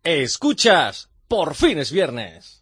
Escuchas, por fin es viernes.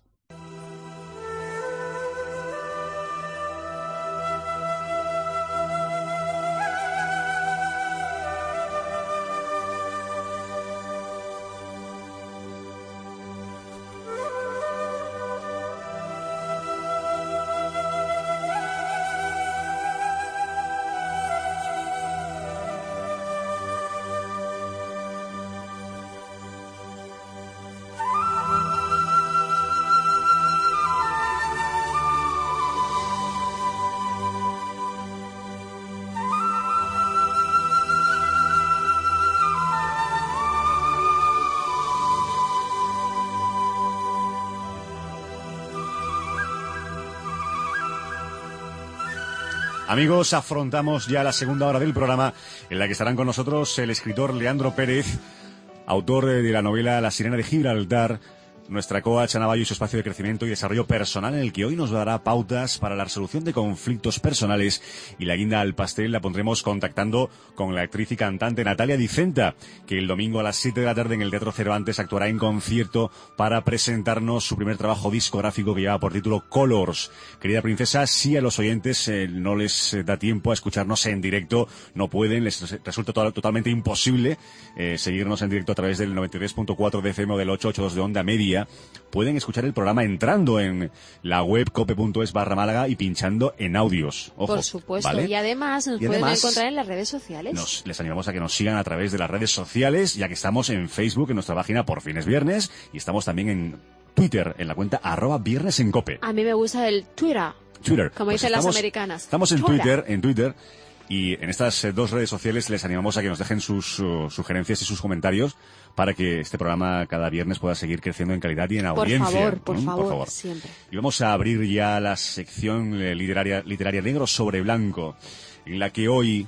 Amigos, afrontamos ya la segunda hora del programa en la que estarán con nosotros el escritor Leandro Pérez, autor de la novela La Sirena de Gibraltar, nuestra coach Ana Bayo y su espacio de crecimiento y desarrollo personal, en el que hoy nos dará pautas para la resolución de conflictos personales, y la guinda al pastel la pondremos contactando con la actriz y cantante Natalia Dicenta, que el domingo a las 7 de la tarde en el Teatro Cervantes actuará en concierto para presentarnos su primer trabajo discográfico que lleva por título Colors. Querida princesa, si a los oyentes no les da tiempo a escucharnos en directo, no pueden, les resulta totalmente imposible seguirnos en directo a través del 93.4 de FM o del 882 de Onda Media, pueden escuchar el programa entrando en la web cope.es/Málaga y pinchando en audios. Ojo, por supuesto, ¿vale? Y además nos pueden encontrar en las redes sociales. Les animamos a que nos sigan a través de las redes sociales, ya que estamos en Facebook, en nuestra página Por Fin es Viernes, y estamos también en Twitter, en la cuenta @viernesencope. A mí me gusta el Twitter. Como Pues dicen las americanas. Estamos en Twitter, y en estas dos redes sociales les animamos a que nos dejen sus sugerencias y sus comentarios para que este programa cada viernes pueda seguir creciendo en calidad y en audiencia. Por favor, siempre. Y vamos a abrir ya la sección literaria negro sobre blanco, en la que hoy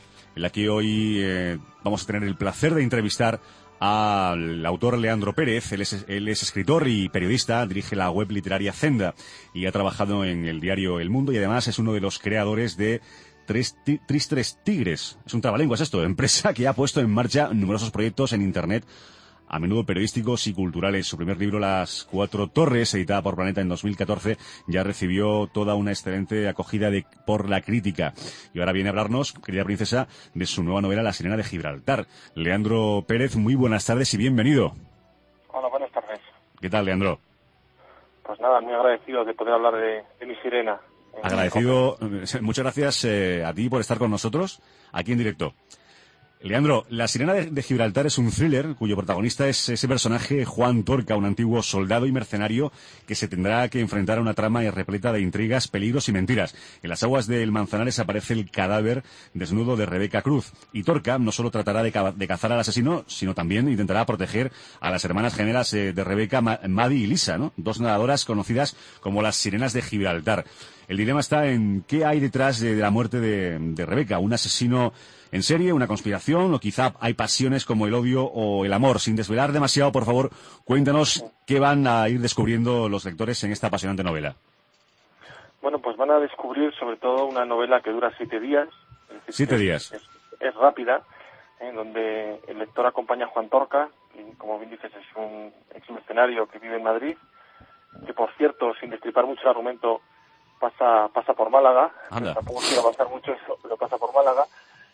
vamos a tener el placer de entrevistar al autor Leandro Pérez. Él es escritor y periodista, dirige la web literaria Zenda y ha trabajado en el diario El Mundo, y además es uno de los creadores de Tristes Tigres. Es un trabalenguas esto, empresa que ha puesto en marcha numerosos proyectos en Internet, a menudo periodísticos y culturales. Su primer libro, Las Cuatro Torres, editada por Planeta en 2014, ya recibió toda una excelente acogida por la crítica. Y ahora viene a hablarnos, querida princesa, de su nueva novela La Sirena de Gibraltar. Leandro Pérez, muy buenas tardes y bienvenido. Hola, buenas tardes. ¿Qué tal, Leandro? Pues nada, muy agradecido de poder hablar de mi sirena. Agradecido, muchas gracias a ti por estar con nosotros aquí en directo. Leandro, La Sirena de Gibraltar es un thriller cuyo protagonista es ese personaje Juan Torca, un antiguo soldado y mercenario que se tendrá que enfrentar a una trama repleta de intrigas, peligros y mentiras. En las aguas del Manzanares aparece el cadáver desnudo de Rebeca Cruz, y Torca no solo tratará de cazar al asesino, sino también intentará proteger a las hermanas gemelas de Rebeca, Maddie y Lisa, ¿no? Dos nadadoras conocidas como las Sirenas de Gibraltar. El dilema está en qué hay detrás de la muerte de Rebeca, un asesino en serie, una conspiración, o quizá hay pasiones como el odio o el amor. Sin desvelar demasiado, por favor, cuéntanos qué van a ir descubriendo los lectores en esta apasionante novela. Bueno, pues van a descubrir sobre todo una novela que dura 7 días. Es decir, 7 días. Es rápida, en donde el lector acompaña a Juan Torca, y como bien dices es un ex mercenario que vive en Madrid, que por cierto, sin destripar mucho el argumento, pasa por Málaga. Tampoco quiero avanzar mucho eso, pero pasa por Málaga.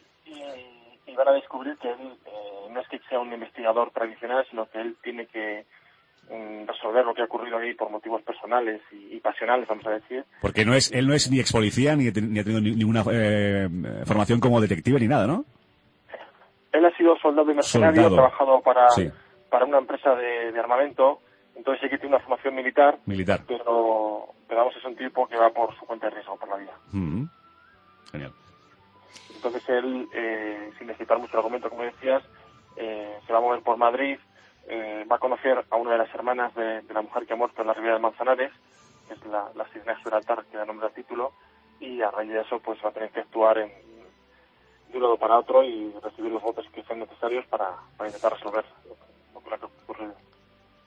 Y van a descubrir que él no es que sea un investigador tradicional, sino que él tiene que resolver lo que ha ocurrido ahí por motivos personales y pasionales, vamos a decir. Porque él no es ni ex policía ni ha tenido ninguna formación como detective ni nada, ¿no? Él ha sido soldado y mercenario, ha trabajado para una empresa de armamento, entonces sí que tiene una formación militar. Pero vamos, es un tipo que va por su cuenta de riesgo por la vida. Genial. Entonces él, sin destripar mucho el argumento, como decías, se va a mover por Madrid, va a conocer a una de las hermanas de la mujer que ha muerto en la Ribera del Manzanares, que es la Sirena de Gibraltar, que da nombre al título, y a raíz de eso pues va a tener que actuar de un lado para otro y recibir los votos que sean necesarios para intentar resolver lo que ha ocurrido.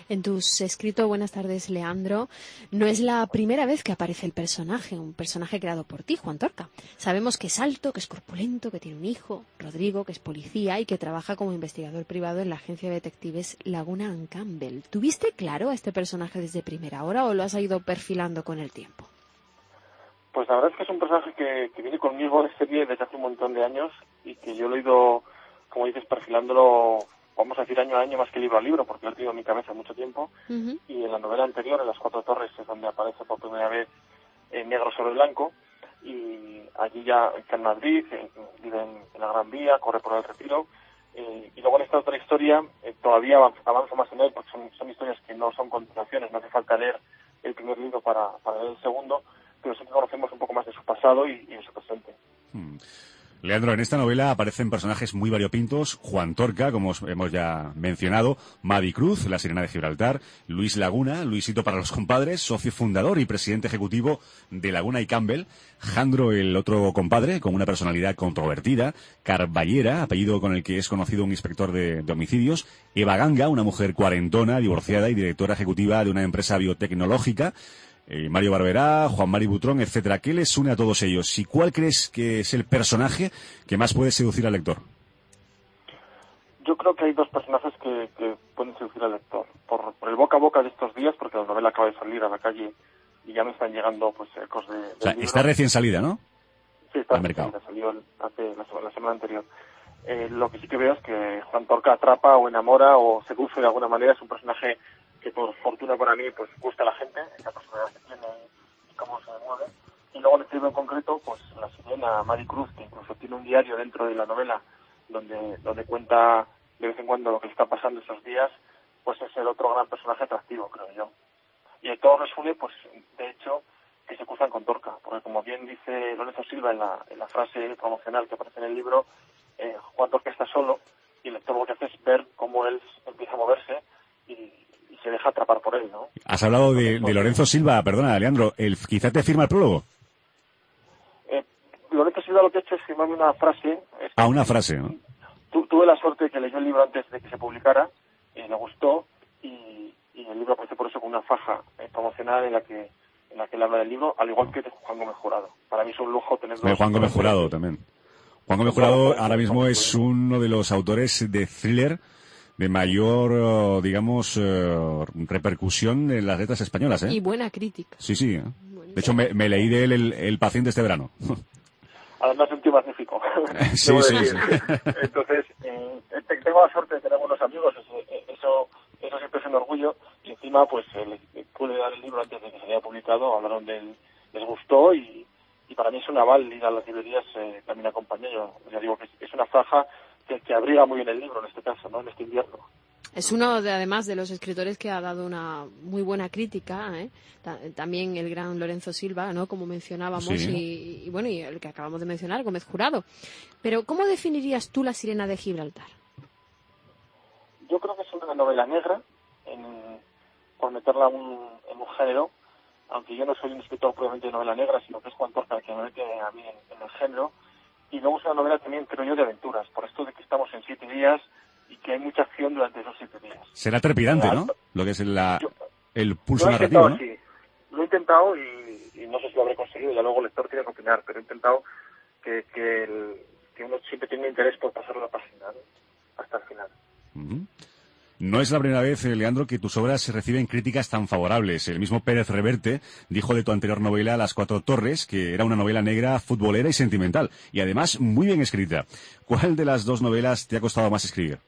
En tus escritos, buenas tardes, Leandro, no es la primera vez que aparece el personaje, un personaje creado por ti, Juan Torca. Sabemos que es alto, que es corpulento, que tiene un hijo, Rodrigo, que es policía y que trabaja como investigador privado en la agencia de detectives Laguna and Campbell. ¿Tuviste claro a este personaje desde primera hora o lo has ido perfilando con el tiempo? Pues la verdad es que es un personaje que viene conmigo de serie desde hace un montón de años y que yo lo he ido, como dices, perfilándolo, vamos a decir, año a año más que libro a libro, porque lo he tenido en mi cabeza mucho tiempo. Uh-huh. Y en la novela anterior, en Las Cuatro Torres, es donde aparece por primera vez negro sobre blanco. Y allí ya está en Madrid, vive en la Gran Vía, corre por el Retiro. Y luego en esta otra historia todavía avanzo más en él, porque son historias que no son continuaciones, no hace falta leer el primer libro para leer el segundo, pero siempre conocemos un poco más de su pasado y de su presente. Leandro, en esta novela aparecen personajes muy variopintos: Juan Torca, como hemos ya mencionado, Madi Cruz, la Sirena de Gibraltar, Luis Laguna, Luisito para los compadres, socio fundador y presidente ejecutivo de Laguna y Campbell, Jandro, el otro compadre, con una personalidad controvertida, Carballera, apellido con el que es conocido un inspector de homicidios, Eva Ganga, una mujer cuarentona, divorciada y directora ejecutiva de una empresa biotecnológica, Mario Barberá, Juan Mari Butrón, etcétera. ¿Qué les une a todos ellos? ¿Y cuál crees que es el personaje que más puede seducir al lector? Yo creo que hay dos personajes que pueden seducir al lector. Por el boca a boca de estos días, porque la novela acaba de salir a la calle y ya me están llegando pues ecos de... O sea, está recién salida, ¿no? Sí, está recién salida, salió hace la semana anterior. Lo que sí que veo es que Juan Torca atrapa o enamora o seduce de alguna manera. Es un personaje que por fortuna para mí pues gusta a la gente, esa personalidad que tiene y cómo se mueve. Y luego en este libro en concreto, pues la sirena Madi Cruz, que incluso tiene un diario dentro de la novela donde cuenta de vez en cuando lo que le está pasando esos días, pues es el otro gran personaje atractivo, creo yo. Y de todo resume, pues de hecho, que se cruzan con Torca, porque como bien dice Lorenzo Silva en la frase promocional que aparece en el libro, Juan Torca está solo y el lector lo que hace es ver cómo él empieza a moverse y se deja atrapar por él, ¿no? Has hablado de Lorenzo Silva, perdona, Leandro, quizá te firma el prólogo. Lorenzo Silva lo que ha hecho es firmarme una frase. Una frase, ¿no? Tuve la suerte de que leyó el libro antes de que se publicara, le gustó y el libro aparece por eso con una faja promocional en la que él habla del libro, al igual que de Juan Gómez Jurado. Para mí es un lujo tenerlo. Juan Gómez Jurado también. Juan Gómez Jurado ahora mismo es uno de los autores de thriller de mayor, digamos, repercusión en las letras españolas, ¿eh? Y buena crítica. Sí. De hecho, me leí de él el paciente este verano. Además, un tío magnífico. Sí. Entonces, tengo la suerte de tener buenos amigos, eso siempre es un orgullo. Y encima, pues, pude dar el libro antes de que se haya publicado, hablaron de él, les gustó y para mí es un aval ir a las librerías, también acompañé. Yo ya digo que es una faja que abriga muy bien el libro en este caso, ¿no? En este invierno. Es uno, además, de los escritores que ha dado una muy buena crítica, ¿eh? También el gran Lorenzo Silva, ¿no? Como mencionábamos, sí. y bueno, y el que acabamos de mencionar, Gómez Jurado. Pero, ¿cómo definirías tú La Sirena de Gibraltar? Yo creo que es una novela negra, por meterla en un género, aunque yo no soy un escritor probablemente de novela negra, sino que es Juan Torca el que me mete a mí en el género. Y luego es una novela también, creo yo, de aventuras, por esto de que estamos en 7 días y que hay mucha acción durante esos 7 días. Será trepidante, ¿no? Lo que es el pulso narrativo, ¿no? Sí. Lo he intentado y no sé si lo habré conseguido, ya luego el lector tiene que opinar, pero he intentado que uno siempre tenga interés por pasar la página, ¿no? Hasta el final. Uh-huh. No es la primera vez, Leandro, que tus obras reciben críticas tan favorables. El mismo Pérez Reverte dijo de tu anterior novela, Las Cuatro Torres, que era una novela negra, futbolera y sentimental, y además muy bien escrita. ¿Cuál de las dos novelas te ha costado más escribir?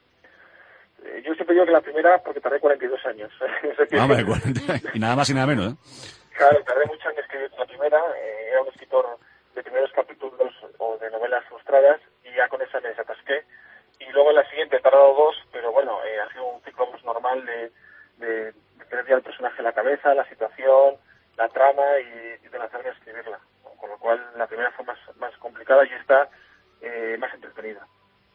Yo siempre digo que la primera, porque tardé 42 años. Vale, 40, y nada más y nada menos, ¿eh? Claro, tardé mucho en escribir la primera. Era un escritor de primeros capítulos o de novelas frustradas, y ya con esa me desatasqué. Y luego en la siguiente he tardado 2, pero bueno, ha sido un ciclo más normal de tener ya el personaje en la cabeza, la situación, la trama y de lanzarme a escribirla. Con lo cual la primera fue más complicada y esta más entretenida.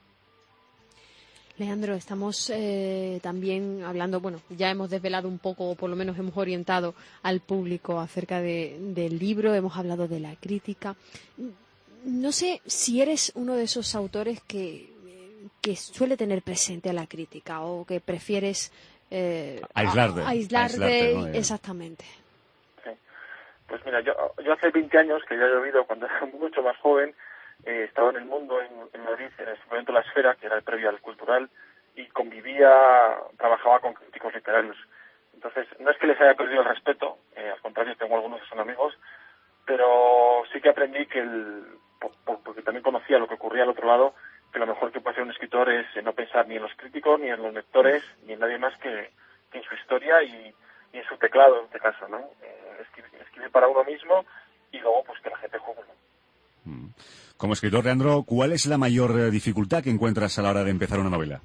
Leandro, estamos también hablando, bueno, ya hemos desvelado un poco, o por lo menos hemos orientado al público acerca del libro, hemos hablado de la crítica. No sé si eres uno de esos autores que suele tener presente a la crítica o que prefieres aislarte, ¿no? Exactamente. Sí. Pues mira, yo hace 20 años, que ya he vivido cuando era mucho más joven, estaba en El Mundo, en Madrid, en el suplemento La Esfera, que era el previo al Cultural, y trabajaba con críticos literarios. Entonces, no es que les haya perdido el respeto, al contrario, tengo algunos que son amigos, pero sí que aprendí que porque también conocía lo que ocurría al otro lado, que lo mejor que puede hacer un escritor es no pensar ni en los críticos, ni en los lectores, ni en nadie más que en su historia y en su teclado, en este caso, ¿no? Escribir para uno mismo y luego pues que la gente juzgue, ¿no? Como escritor, Leandro, ¿cuál es la mayor dificultad que encuentras a la hora de empezar una novela?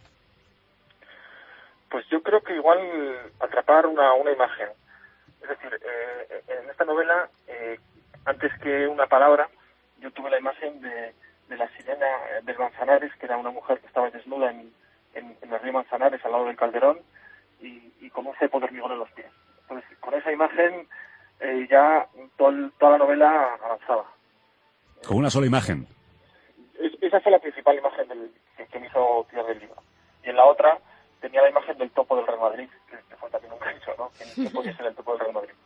Pues yo creo que igual atrapar una imagen. Es decir, en esta novela, antes que una palabra, yo tuve la imagen de la sirena del Manzanares, que era una mujer que estaba desnuda en el río Manzanares, al lado del Calderón, y con un cepo de hormigón en los pies. Entonces, con esa imagen ya toda la novela avanzaba. Con una sola imagen. Esa fue la principal imagen que me hizo tirar del libro. Y en la otra tenía la imagen del topo del Real Madrid, que fue también un gancho, ¿no? Que podía ser el topo del Real Madrid.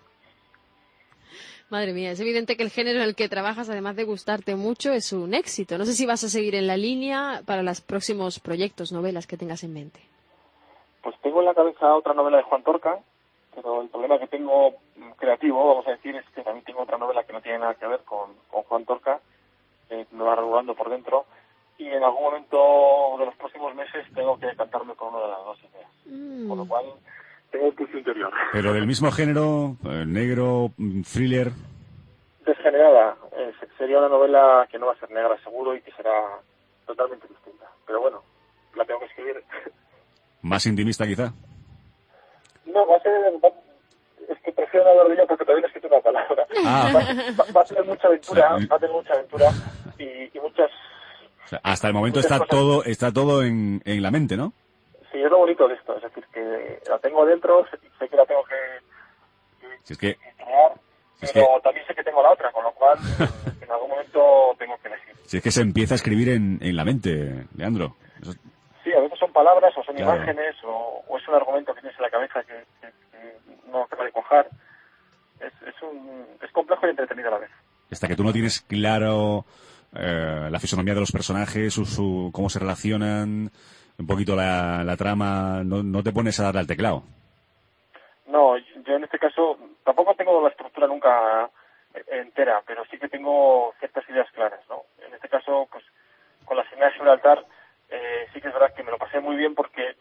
Madre mía, es evidente que el género en el que trabajas, además de gustarte mucho, es un éxito. No sé si vas a seguir en la línea para los próximos proyectos, novelas que tengas en mente. Pues tengo en la cabeza otra novela de Juan Torca, pero el problema que tengo creativo, vamos a decir, es que también tengo otra novela que no tiene nada que ver con Juan Torca, que me va regulando por dentro, y en algún momento de los próximos meses tengo que cantarme con una de las dos ideas. Con lo cual, tengo un pulso interior. ¿Pero del mismo género, negro, thriller? Desgenerada. Sería una novela que no va a ser negra, seguro, y que será totalmente distinta. Pero bueno, la tengo que escribir. ¿Más intimista, quizá? No, es que prefiero no hablar de ello porque todavía no he escrito una palabra. Va a tener mucha aventura, y muchas... O sea, hasta el momento está todo en la mente, ¿no? Sí, es lo bonito de esto, es decir, que la tengo dentro, sé que la tengo que crear, pero también sé que tengo la otra, con lo cual en algún momento tengo que elegir. Si es que se empieza a escribir en la mente, Leandro. Eso... Sí, a veces son palabras o son imágenes o es un argumento que tienes en la cabeza que no acaba de cuajar. Es complejo y entretenido a la vez. Hasta que tú no tienes claro la fisonomía de los personajes, cómo se relacionan, un poquito la trama, no te pones a darle al teclado. No, yo en este caso tampoco tengo la estructura nunca entera, pero sí que tengo ciertas ideas claras, ¿no? En este caso, pues con la Sirena de Gibraltar sí que es verdad que me lo pasé muy bien porque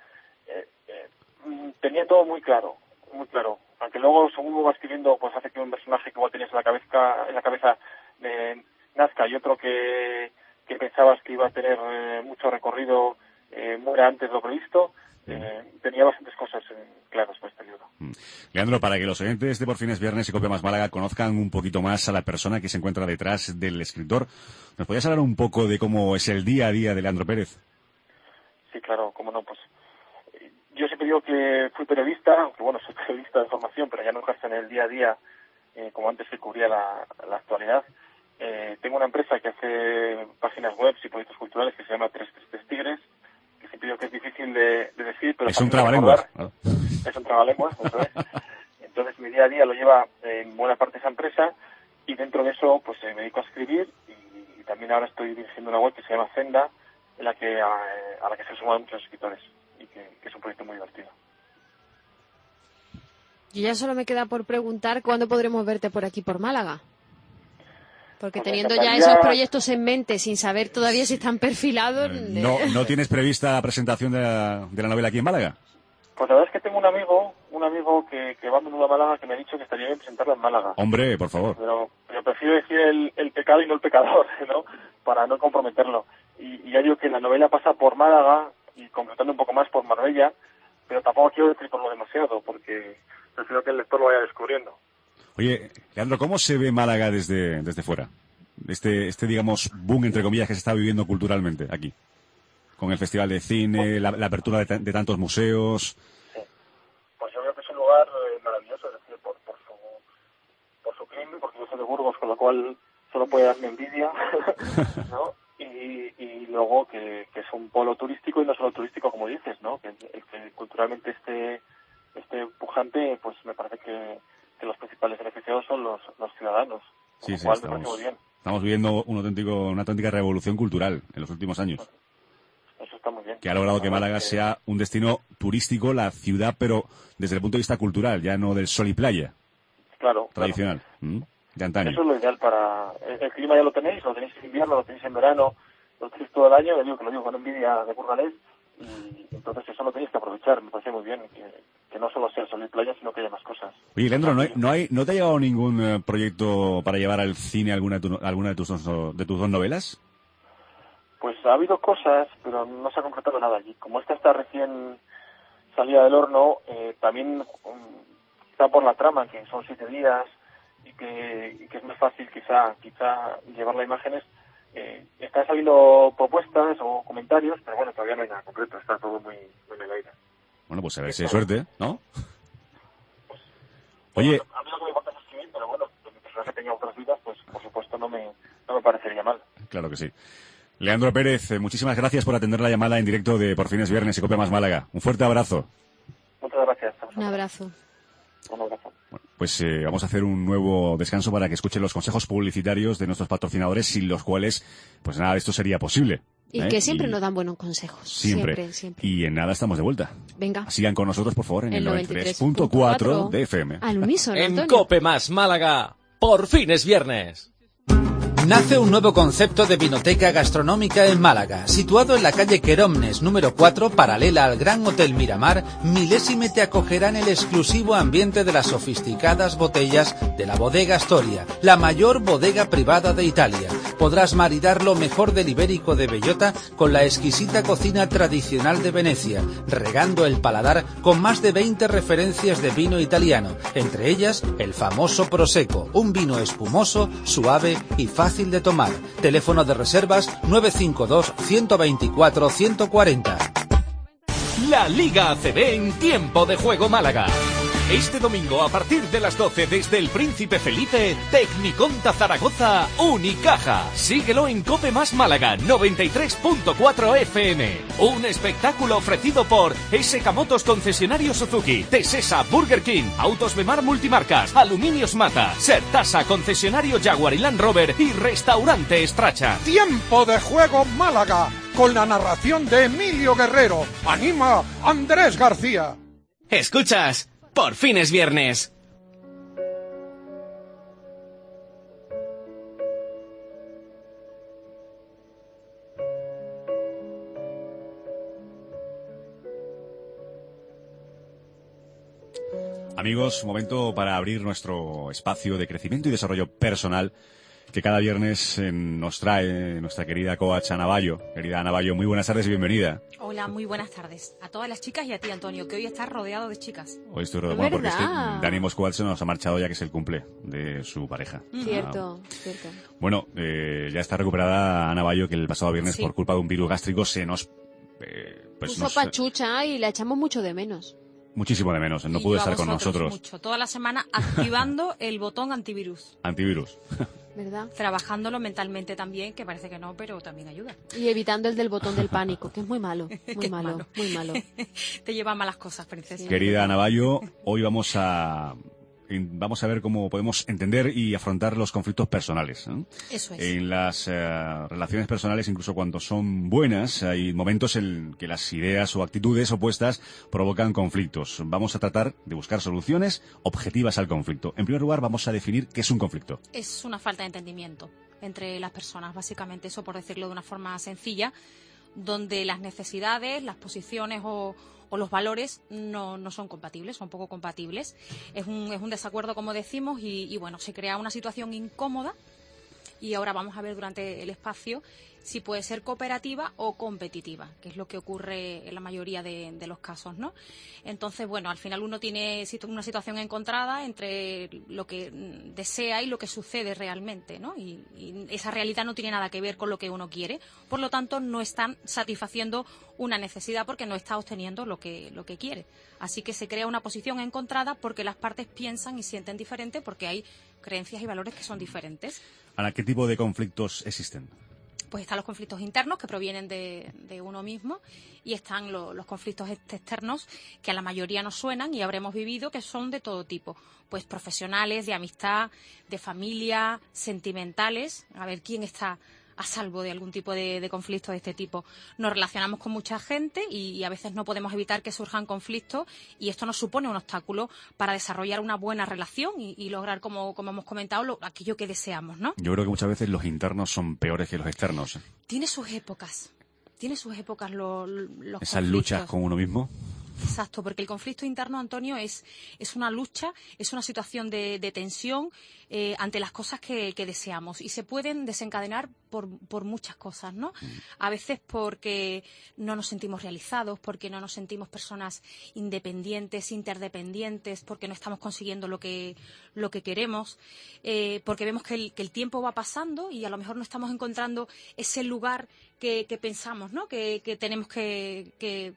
tenía todo muy claro, muy claro. Aunque luego, según uno va escribiendo, pues hace que un personaje que igual tenías en la cabeza nazca y otro que pensabas que iba a tener mucho recorrido muera antes de lo previsto. Tenía bastantes cosas claras para este libro. Leandro, para que los oyentes de Por Fin es Viernes y Copia Más Málaga conozcan un poquito más a la persona que se encuentra detrás del escritor, ¿nos podrías hablar un poco de cómo es el día a día de Leandro Pérez? Sí, claro, cómo no, pues yo siempre digo que fui periodista, aunque bueno, soy periodista de formación, pero ya no ejerzo en el día a día como antes que cubría la actualidad. Tengo una empresa que hace páginas web y proyectos culturales que se llama 333 Tigres, que siempre digo que es difícil de decir, pero es un trabalenguas. Es un trabalenguas, eso es. Entonces mi día a día lo lleva en buena parte esa empresa y dentro de eso pues me dedico a escribir y también ahora estoy dirigiendo una web que se llama Zenda, en la que a la que se suman muchos escritores y que es un proyecto muy divertido. Yo ya solo me queda por preguntar cuándo podremos verte por aquí, por Málaga. Porque pues teniendo ya esos proyectos en mente, sin saber todavía si están perfilados... ¿No tienes prevista la presentación de la novela aquí en Málaga? Pues la verdad es que tengo un amigo que va a menudo a Málaga que me ha dicho que estaría bien presentarla en Málaga. Hombre, por favor. Pero prefiero decir el pecado y no el pecador, ¿no? Para no comprometerlo. Y ya digo que la novela pasa por Málaga y completando un poco más por Marbella, pero tampoco quiero decirlo demasiado porque prefiero que el lector lo vaya descubriendo. Oye, Leandro, ¿cómo se ve Málaga desde fuera? Este digamos, boom, entre comillas, que se está viviendo culturalmente aquí. Con el Festival de Cine, la apertura de tantos museos. Sí. Pues yo creo que es un lugar maravilloso, es decir, por su clima, porque yo soy de Burgos, con lo cual solo puede darme envidia, ¿no? Y luego que es un polo turístico y no solo turístico, como dices, ¿no? Que culturalmente esté esté pujante, pues me parece que los principales beneficiados son los ciudadanos. Sí, lo cual me estamos, parece muy bien. estamos viviendo una auténtica revolución cultural en los últimos años. Eso está muy bien. Que ha logrado que Málaga sea un destino turístico, la ciudad, pero desde el punto de vista cultural, ya no del sol y playa. Claro. Tradicional. De antaño. Eso es lo ideal para... El clima ya lo tenéis en invierno, lo tenéis en verano, lo tenéis todo el año, lo digo con envidia de burgalés, y entonces eso lo tenéis que aprovechar, me parece muy bien, que no solo sea sol y playa, sino que haya más cosas. Oye, Leandro, ¿no te ha llegado ningún proyecto para llevar al cine alguna de tus dos novelas? Pues ha habido cosas, pero no se ha concretado nada allí. Como esta está recién salida del horno, también quizá por la trama, que son 7 días, y que es más fácil quizá llevarla a imágenes, están saliendo propuestas o comentarios, pero bueno, todavía no hay nada concreto, está todo muy en el aire. Bueno, pues a ver si hay suerte, ¿no? Bueno, Oye... a mí lo que me importa es escribir, pero bueno, que mi personaje tenga otras vidas, pues por supuesto no me parecería mal. Claro que sí. Leandro Pérez, muchísimas gracias por atender la llamada en directo de Por fin es viernes y Cope Más Málaga. Un fuerte abrazo. Muchas gracias. Un abrazo. Un abrazo. Bueno, pues vamos a hacer un nuevo descanso para que escuchen los consejos publicitarios de nuestros patrocinadores, sin los cuales, pues nada de esto sería posible. Y que siempre nos dan buenos consejos. Siempre. Y en nada estamos de vuelta. Venga. Sigan con nosotros, por favor, en el 93.4 de FM. Al unísono, En Antonio. Cope Más Málaga, por fin es viernes. Nace un nuevo concepto de vinoteca gastronómica en Málaga. Situado en la calle Queromnes, número 4, paralela al Gran Hotel Miramar, Milésime te acogerá en el exclusivo ambiente de las sofisticadas botellas de la Bodega Astoria, la mayor bodega privada de Italia. Podrás maridar lo mejor del ibérico de bellota con la exquisita cocina tradicional de Venecia, regando el paladar con más de 20 referencias de vino italiano, entre ellas el famoso Prosecco, un vino espumoso, suave y fácil de tomar. Teléfono de reservas 952 124 140. La Liga ACB en Tiempo de Juego Málaga. Este domingo a partir de las 12 desde el Príncipe Felipe, Tecniconta Zaragoza, Unicaja. Síguelo en Cope Más Málaga 93.4 FM. Un espectáculo ofrecido por SK Motos Concesionario Suzuki, Tesesa Burger King, Autos Bemar Multimarcas, Aluminios Mata, Sertasa Concesionario Jaguar y Land Rover y Restaurante Estracha. Tiempo de Juego Málaga, con la narración de Emilio Guerrero. Anima Andrés García. ¿Escuchas? Por fin es viernes. Amigos, momento para abrir nuestro espacio de crecimiento y desarrollo personal que cada viernes nos trae nuestra querida coach Ana Bayo. Querida Ana Bayo, muy buenas tardes y bienvenida. Hola, muy buenas tardes a todas las chicas y a ti, Antonio, que hoy estás rodeado de chicas. Hoy estoy rodeado, bueno, porque es que Dani Moscoval se nos ha marchado ya que es el cumple de su pareja. Cierto. Bueno, ya está recuperada Ana Bayo, que el pasado viernes por culpa de un virus gástrico se nos... puso pachucha y la echamos mucho de menos. Muchísimo de menos, no pudo estar con nosotros. Mucho, toda la semana activando el botón antivirus. Antivirus. ¿Verdad? Trabajándolo mentalmente también, que parece que no, pero también ayuda. Y evitando el del botón del pánico, que es muy malo, muy malo. Te lleva a malas cosas, princesa. Sí. Querida Ana Bayo, hoy vamos a ver cómo podemos entender y afrontar los conflictos personales, ¿eh? Eso es. En las relaciones personales, incluso cuando son buenas, hay momentos en que las ideas o actitudes opuestas provocan conflictos. Vamos a tratar de buscar soluciones objetivas al conflicto. En primer lugar, vamos a definir qué es un conflicto. Es una falta de entendimiento entre las personas, básicamente, eso por decirlo de una forma sencilla, donde las necesidades, las posiciones o los valores no son compatibles, son poco compatibles. Es un desacuerdo, como decimos, y bueno, se crea una situación incómoda. Y ahora vamos a ver durante el espacio si puede ser cooperativa o competitiva, que es lo que ocurre en la mayoría de los casos, ¿no? Entonces, bueno, al final uno tiene una situación encontrada entre lo que desea y lo que sucede realmente, ¿no? Y esa realidad no tiene nada que ver con lo que uno quiere, por lo tanto no están satisfaciendo una necesidad porque no está obteniendo lo que quiere. Así que se crea una posición encontrada porque las partes piensan y sienten diferente porque hay creencias y valores que son diferentes. Ana, ¿qué tipo de conflictos existen? Pues están los conflictos internos que provienen de uno mismo y están los conflictos externos que a la mayoría nos suenan y habremos vivido, que son de todo tipo. Pues profesionales, de amistad, de familia, sentimentales. A ver quién está a salvo de algún tipo de conflicto de este tipo. Nos relacionamos con mucha gente y a veces no podemos evitar que surjan conflictos y esto nos supone un obstáculo para desarrollar una buena relación y lograr, como hemos comentado, aquello que deseamos, ¿no? Yo creo que muchas veces los internos son peores que los externos. Tiene sus épocas los Esas conflictos. luchas con uno mismo. Exacto, porque el conflicto interno, Antonio, es una lucha, es una situación de tensión ante las cosas que deseamos y se pueden desencadenar por muchas cosas, ¿no? A veces porque no nos sentimos realizados, porque no nos sentimos personas independientes, interdependientes, porque no estamos consiguiendo lo que queremos, porque vemos que el tiempo va pasando y a lo mejor no estamos encontrando ese lugar que pensamos, ¿no? Que tenemos que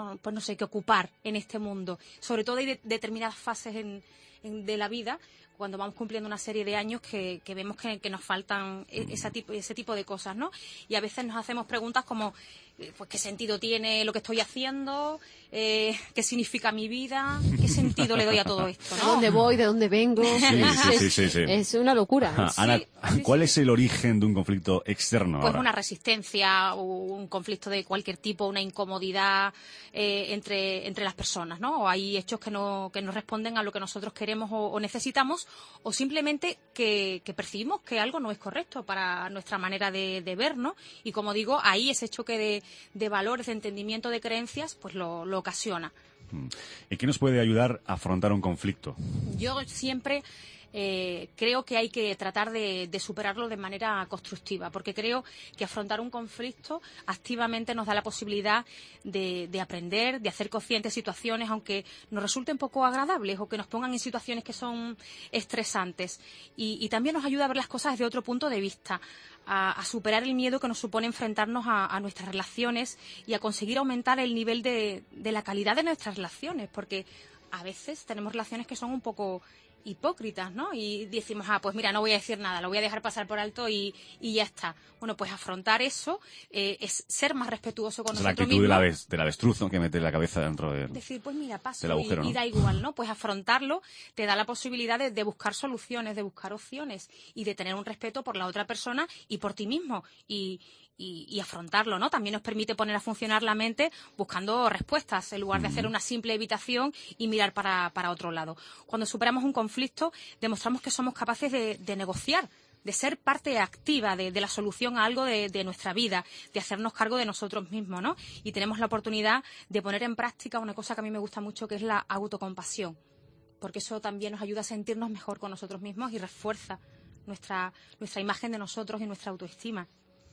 ocupar en este mundo. Sobre todo hay determinadas fases de la vida, cuando vamos cumpliendo una serie de años que vemos que nos faltan ese tipo de cosas, ¿no? Y a veces nos hacemos preguntas como, pues, ¿qué sentido tiene lo que estoy haciendo? ¿Qué significa mi vida? ¿Qué sentido le doy a todo esto, ¿no? ¿A dónde voy? ¿De dónde vengo? Sí. Es una locura. Ana, ¿cuál es el origen de un conflicto externo? Pues ahora? una resistencia, un conflicto de cualquier tipo, una incomodidad entre las personas, ¿no? O hay hechos que no responden a lo que nosotros queremos o necesitamos, o simplemente que percibimos que algo no es correcto para nuestra manera de ver, ¿no? Y como digo, ahí ese choque de valores, de entendimiento, de creencias, pues lo ocasiona. ¿Y qué nos puede ayudar a afrontar un conflicto? Yo siempre creo que hay que tratar de superarlo de manera constructiva, porque creo que afrontar un conflicto activamente nos da la posibilidad de aprender, de hacer conscientes situaciones, aunque nos resulten poco agradables o que nos pongan en situaciones que son estresantes. Y también nos ayuda a ver las cosas desde otro punto de vista, a superar el miedo que nos supone enfrentarnos a nuestras relaciones y a conseguir aumentar el nivel de la calidad de nuestras relaciones, porque a veces tenemos relaciones que son un poco hipócritas, ¿no? Y decimos, pues mira, no voy a decir nada, lo voy a dejar pasar por alto y ya está. Bueno, pues afrontar eso es ser más respetuoso con nosotros mismos. La actitud del avestruz, ¿no? Que mete la cabeza dentro de decir, pues mira, paso del agujero, ¿no? y da igual, ¿no? Pues afrontarlo te da la posibilidad de buscar soluciones, de buscar opciones y de tener un respeto por la otra persona y por ti mismo y afrontarlo, ¿no? También nos permite poner a funcionar la mente buscando respuestas en lugar de hacer una simple evitación y mirar para otro lado. Cuando superamos un conflicto, demostramos que somos capaces de negociar, de ser parte activa de la solución a algo de nuestra vida, de hacernos cargo de nosotros mismos, ¿no? Y tenemos la oportunidad de poner en práctica una cosa que a mí me gusta mucho, que es la autocompasión, porque eso también nos ayuda a sentirnos mejor con nosotros mismos y refuerza nuestra imagen de nosotros y nuestra autoestima.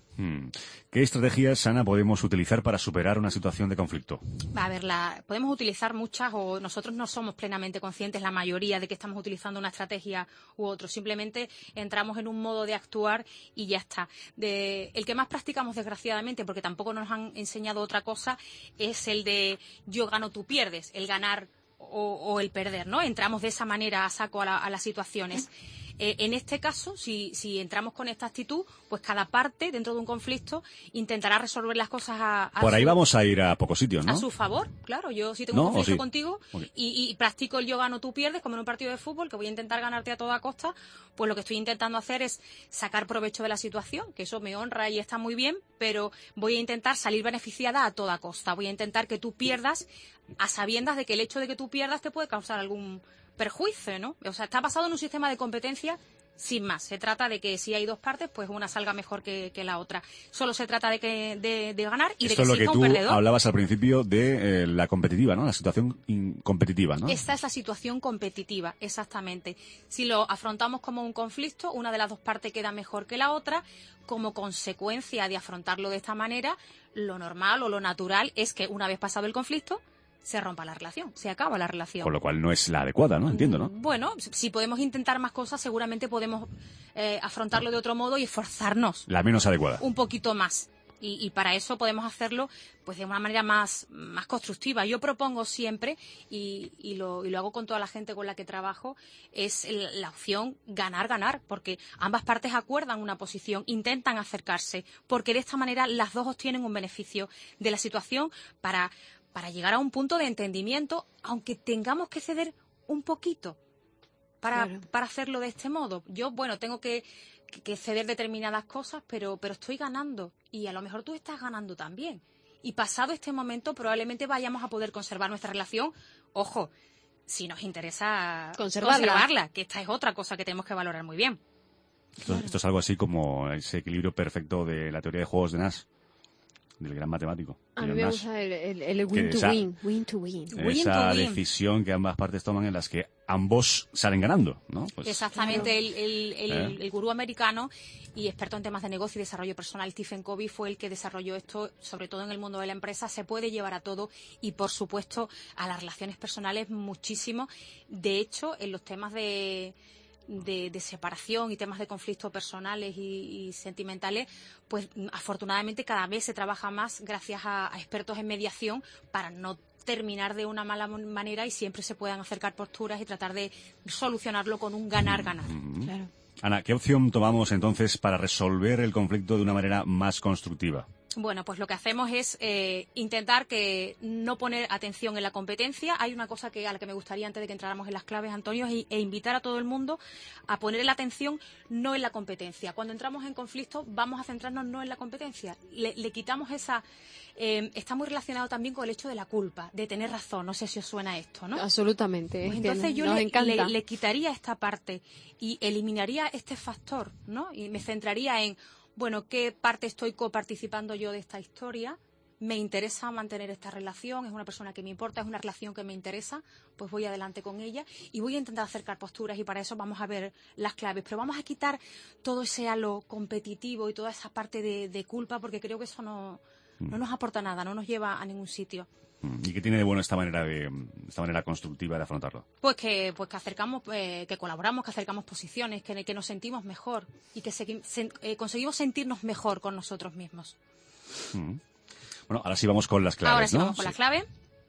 ¿Qué estrategias, Ana, podemos utilizar para superar una situación de conflicto? A ver, podemos utilizar muchas o nosotros no somos plenamente conscientes, la mayoría, de que estamos utilizando una estrategia u otra. Simplemente entramos en un modo de actuar y ya está. El que más practicamos, desgraciadamente, porque tampoco nos han enseñado otra cosa, es el de yo gano, tú pierdes, el ganar o el perder, ¿no? Entramos de esa manera a saco a las situaciones. En este caso, si entramos con esta actitud, pues cada parte dentro de un conflicto intentará resolver las cosas Por ahí vamos a ir a pocos sitios, ¿no? A su favor, claro. Yo si tengo un conflicto contigo okay, y practico el yo gano, tú pierdes, como en un partido de fútbol, que voy a intentar ganarte a toda costa, pues lo que estoy intentando hacer es sacar provecho de la situación, que eso me honra y está muy bien, pero voy a intentar salir beneficiada a toda costa. Voy a intentar que tú pierdas a sabiendas de que el hecho de que tú pierdas te puede causar algún perjuicio, ¿no? O sea, está basado en un sistema de competencia sin más. Se trata de que si hay dos partes, pues una salga mejor que la otra. Solo se trata de ganar y de que exista un perdedor. Esto es lo que tú hablabas al principio de la competitiva, ¿no? La situación competitiva, ¿no? Esta es la situación competitiva, exactamente. Si lo afrontamos como un conflicto, una de las dos partes queda mejor que la otra. Como consecuencia de afrontarlo de esta manera, lo normal o lo natural es que una vez pasado el conflicto, se rompa la relación, se acaba la relación. Con lo cual no es la adecuada, ¿no? Entiendo, ¿no? Bueno, si podemos intentar más cosas, seguramente podemos afrontarlo de otro modo y esforzarnos. La menos adecuada. Un poquito más. Y para eso podemos hacerlo pues de una manera más constructiva. Yo propongo siempre, y lo hago con toda la gente con la que trabajo, es la opción ganar-ganar, porque ambas partes acuerdan una posición, intentan acercarse, porque de esta manera las dos obtienen un beneficio de la situación para llegar a un punto de entendimiento, aunque tengamos que ceder un poquito para hacerlo de este modo. Yo, tengo que ceder determinadas cosas, pero estoy ganando, y a lo mejor tú estás ganando también. Y pasado este momento probablemente vayamos a poder conservar nuestra relación. Ojo, si nos interesa conservarla, que esta es otra cosa que tenemos que valorar muy bien. Esto es algo así como ese equilibrio perfecto de la teoría de juegos de Nash, del gran matemático. A mí me gusta el win to win, win to win. Esa decisión que ambas partes toman en las que ambos salen ganando, ¿no? Pues, exactamente. El gurú americano y experto en temas de negocio y desarrollo personal, Stephen Covey, fue el que desarrolló esto, sobre todo en el mundo de la empresa. Se puede llevar a todo y, por supuesto, a las relaciones personales muchísimo. De hecho, en los temas de separación y temas de conflictos personales y sentimentales, pues afortunadamente cada vez se trabaja más gracias a expertos en mediación para no terminar de una mala manera y siempre se puedan acercar posturas y tratar de solucionarlo con un ganar-ganar. Claro. Ana, ¿qué opción tomamos entonces para resolver el conflicto de una manera más constructiva? Bueno, pues lo que hacemos es intentar que no poner atención en la competencia. Hay una cosa a la que me gustaría, antes de que entráramos en las claves, Antonio, e invitar a todo el mundo a poner la atención no en la competencia. Cuando entramos en conflicto vamos a centrarnos no en la competencia. Le quitamos esa... está muy relacionado también con el hecho de la culpa, de tener razón. No sé si os suena esto, ¿no? Absolutamente. Pues entonces yo le quitaría esta parte y eliminaría este factor, ¿no? Y me centraría en... Bueno, ¿qué parte estoy coparticipando yo de esta historia? ¿Me interesa mantener esta relación? ¿Es una persona que me importa? ¿Es una relación que me interesa? Pues voy adelante con ella y voy a intentar acercar posturas, y para eso vamos a ver las claves. Pero vamos a quitar todo ese halo competitivo y toda esa parte de culpa, porque creo que eso no nos aporta nada, no nos lleva a ningún sitio. ¿Y qué tiene de bueno esta manera constructiva de afrontarlo? Pues que acercamos, que colaboramos, que acercamos posiciones, que nos sentimos mejor y que conseguimos sentirnos mejor con nosotros mismos. Bueno, ahora sí vamos con las claves, Ahora sí, ¿no? vamos con la clave.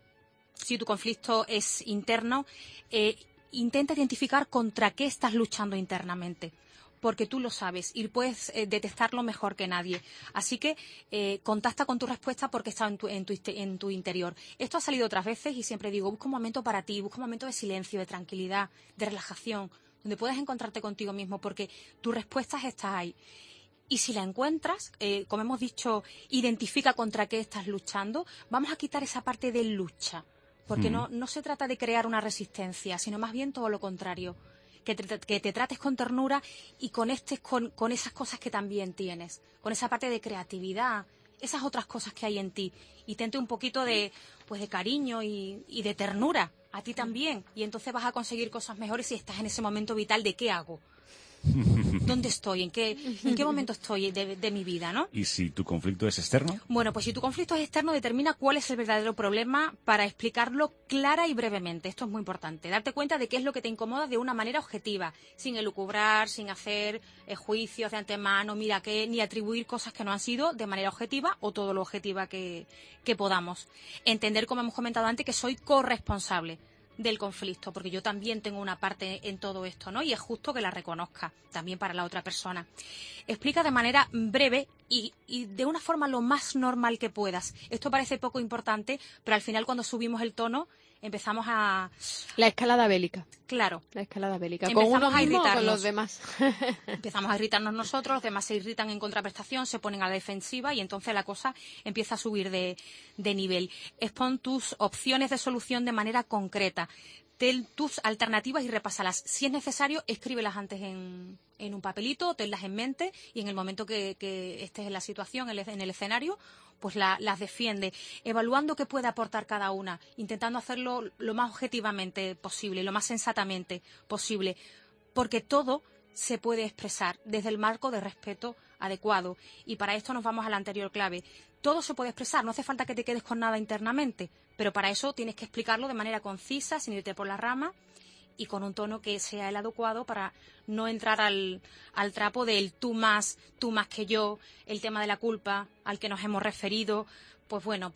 Si tu conflicto es interno, intenta identificar contra qué estás luchando internamente, porque tú lo sabes y puedes detectarlo mejor que nadie. Así que contacta con tu respuesta porque está en tu interior. Esto ha salido otras veces y siempre digo, busca un momento para ti, busca un momento de silencio, de tranquilidad, de relajación, donde puedas encontrarte contigo mismo, porque tu respuesta está ahí. Y si la encuentras, como hemos dicho, identifica contra qué estás luchando. Vamos a quitar esa parte de lucha, porque no se trata de crear una resistencia, sino más bien todo lo contrario. Que te trates con ternura y conectes con esas cosas que también tienes, con esa parte de creatividad, esas otras cosas que hay en ti. Y tente un poquito de cariño y de ternura a ti también. Y entonces vas a conseguir cosas mejores si estás en ese momento vital de ¿qué hago? ¿Dónde estoy? ¿En qué momento estoy de mi vida, no? ¿Y si tu conflicto es externo? Bueno, pues si tu conflicto es externo, determina cuál es el verdadero problema para explicarlo clara y brevemente. Esto es muy importante. Darte cuenta de qué es lo que te incomoda de una manera objetiva, sin elucubrar, sin hacer juicios de antemano, mira qué, ni atribuir cosas que no han sido de manera objetiva o todo lo objetiva que podamos. Entender, como hemos comentado antes, que soy corresponsable del conflicto, porque yo también tengo una parte en todo esto, ¿no? Y es justo que la reconozca también para la otra persona. Explica de manera breve y de una forma lo más normal que puedas. Esto parece poco importante, pero al final cuando subimos el tono empezamos a... La escalada bélica. Claro. La escalada bélica. Empezamos con uno a mismo o irritarnos. con los demás. Empezamos a irritarnos nosotros, los demás se irritan en contraprestación, se ponen a la defensiva y entonces la cosa empieza a subir de nivel. Expon tus opciones de solución de manera concreta. Ten tus alternativas y repásalas. Si es necesario, escríbelas antes en un papelito, tenlas en mente y en el momento que estés en la situación, en el escenario, pues las defiende, evaluando qué puede aportar cada una, intentando hacerlo lo más objetivamente posible, lo más sensatamente posible, porque todo se puede expresar desde el marco de respeto adecuado. Y para esto nos vamos a la anterior clave. Todo se puede expresar, no hace falta que te quedes con nada internamente, pero para eso tienes que explicarlo de manera concisa, sin irte por la rama, y con un tono que sea el adecuado para no entrar al trapo del tú más que yo, el tema de la culpa al que nos hemos referido. Pues bueno,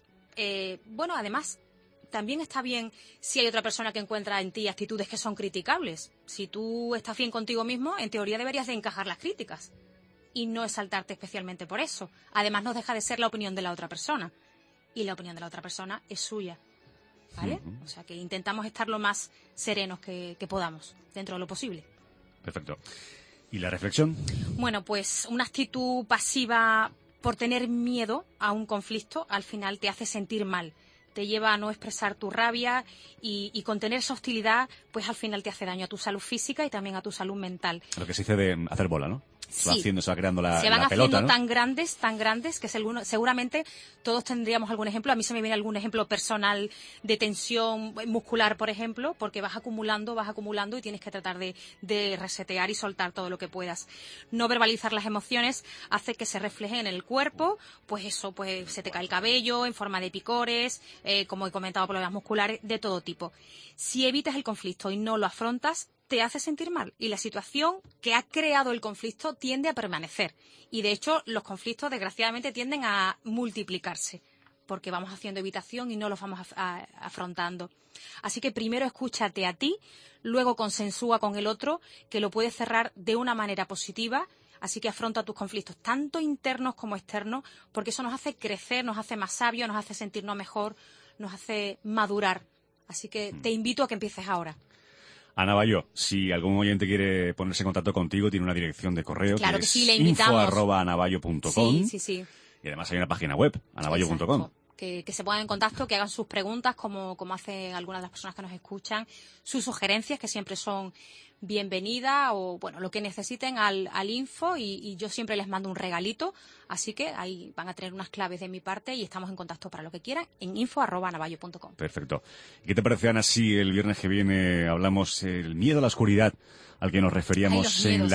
además también está bien si hay otra persona que encuentra en ti actitudes que son criticables. Si tú estás bien contigo mismo, en teoría deberías de encajar las críticas y no exaltarte especialmente por eso. Además, no deja de ser la opinión de la otra persona y la opinión de la otra persona es suya, ¿vale? O sea que intentamos estar lo más serenos que podamos, dentro de lo posible. Perfecto. ¿Y la reflexión? Bueno, pues una actitud pasiva por tener miedo a un conflicto al final te hace sentir mal. Te lleva a no expresar tu rabia y contener esa hostilidad, pues al final te hace daño a tu salud física y también a tu salud mental. Lo que se dice de hacer bola, ¿no? Sí. Se va creando la pelota, se van haciendo, ¿no? tan grandes que seguramente todos tendríamos algún ejemplo. A mí se me viene algún ejemplo personal de tensión muscular, por ejemplo, porque vas acumulando y tienes que tratar de resetear y soltar todo lo que puedas. No verbalizar las emociones hace que se reflejen en el cuerpo, pues se te cae el cabello en forma de picores, como he comentado, problemas musculares de todo tipo. Si evitas el conflicto y no lo afrontas, te hace sentir mal y la situación que ha creado el conflicto tiende a permanecer. Y de hecho, los conflictos desgraciadamente tienden a multiplicarse porque vamos haciendo evitación y no los vamos afrontando. Así que primero escúchate a ti, luego consensúa con el otro, que lo puedes cerrar de una manera positiva. Así que afronta tus conflictos, tanto internos como externos, porque eso nos hace crecer, nos hace más sabios, nos hace sentirnos mejor, nos hace madurar. Así que te invito a que empieces ahora. Ana Bayo, si algún oyente quiere ponerse en contacto contigo, tiene una dirección de correo, claro que sí, es le invitamos. info@anabayo.com. Sí. Y además hay una página web, anabayo.com. Que se pongan en contacto, que hagan sus preguntas, como hacen algunas de las personas que nos escuchan, sus sugerencias, que siempre son bienvenidas, o bueno, lo que necesiten al info, y yo siempre les mando un regalito, así que ahí van a tener unas claves de mi parte y estamos en contacto para lo que quieran en info@anabayo.com. Perfecto. ¿Y qué te parece, Ana, si el viernes que viene hablamos el miedo a la oscuridad al que nos referíamos en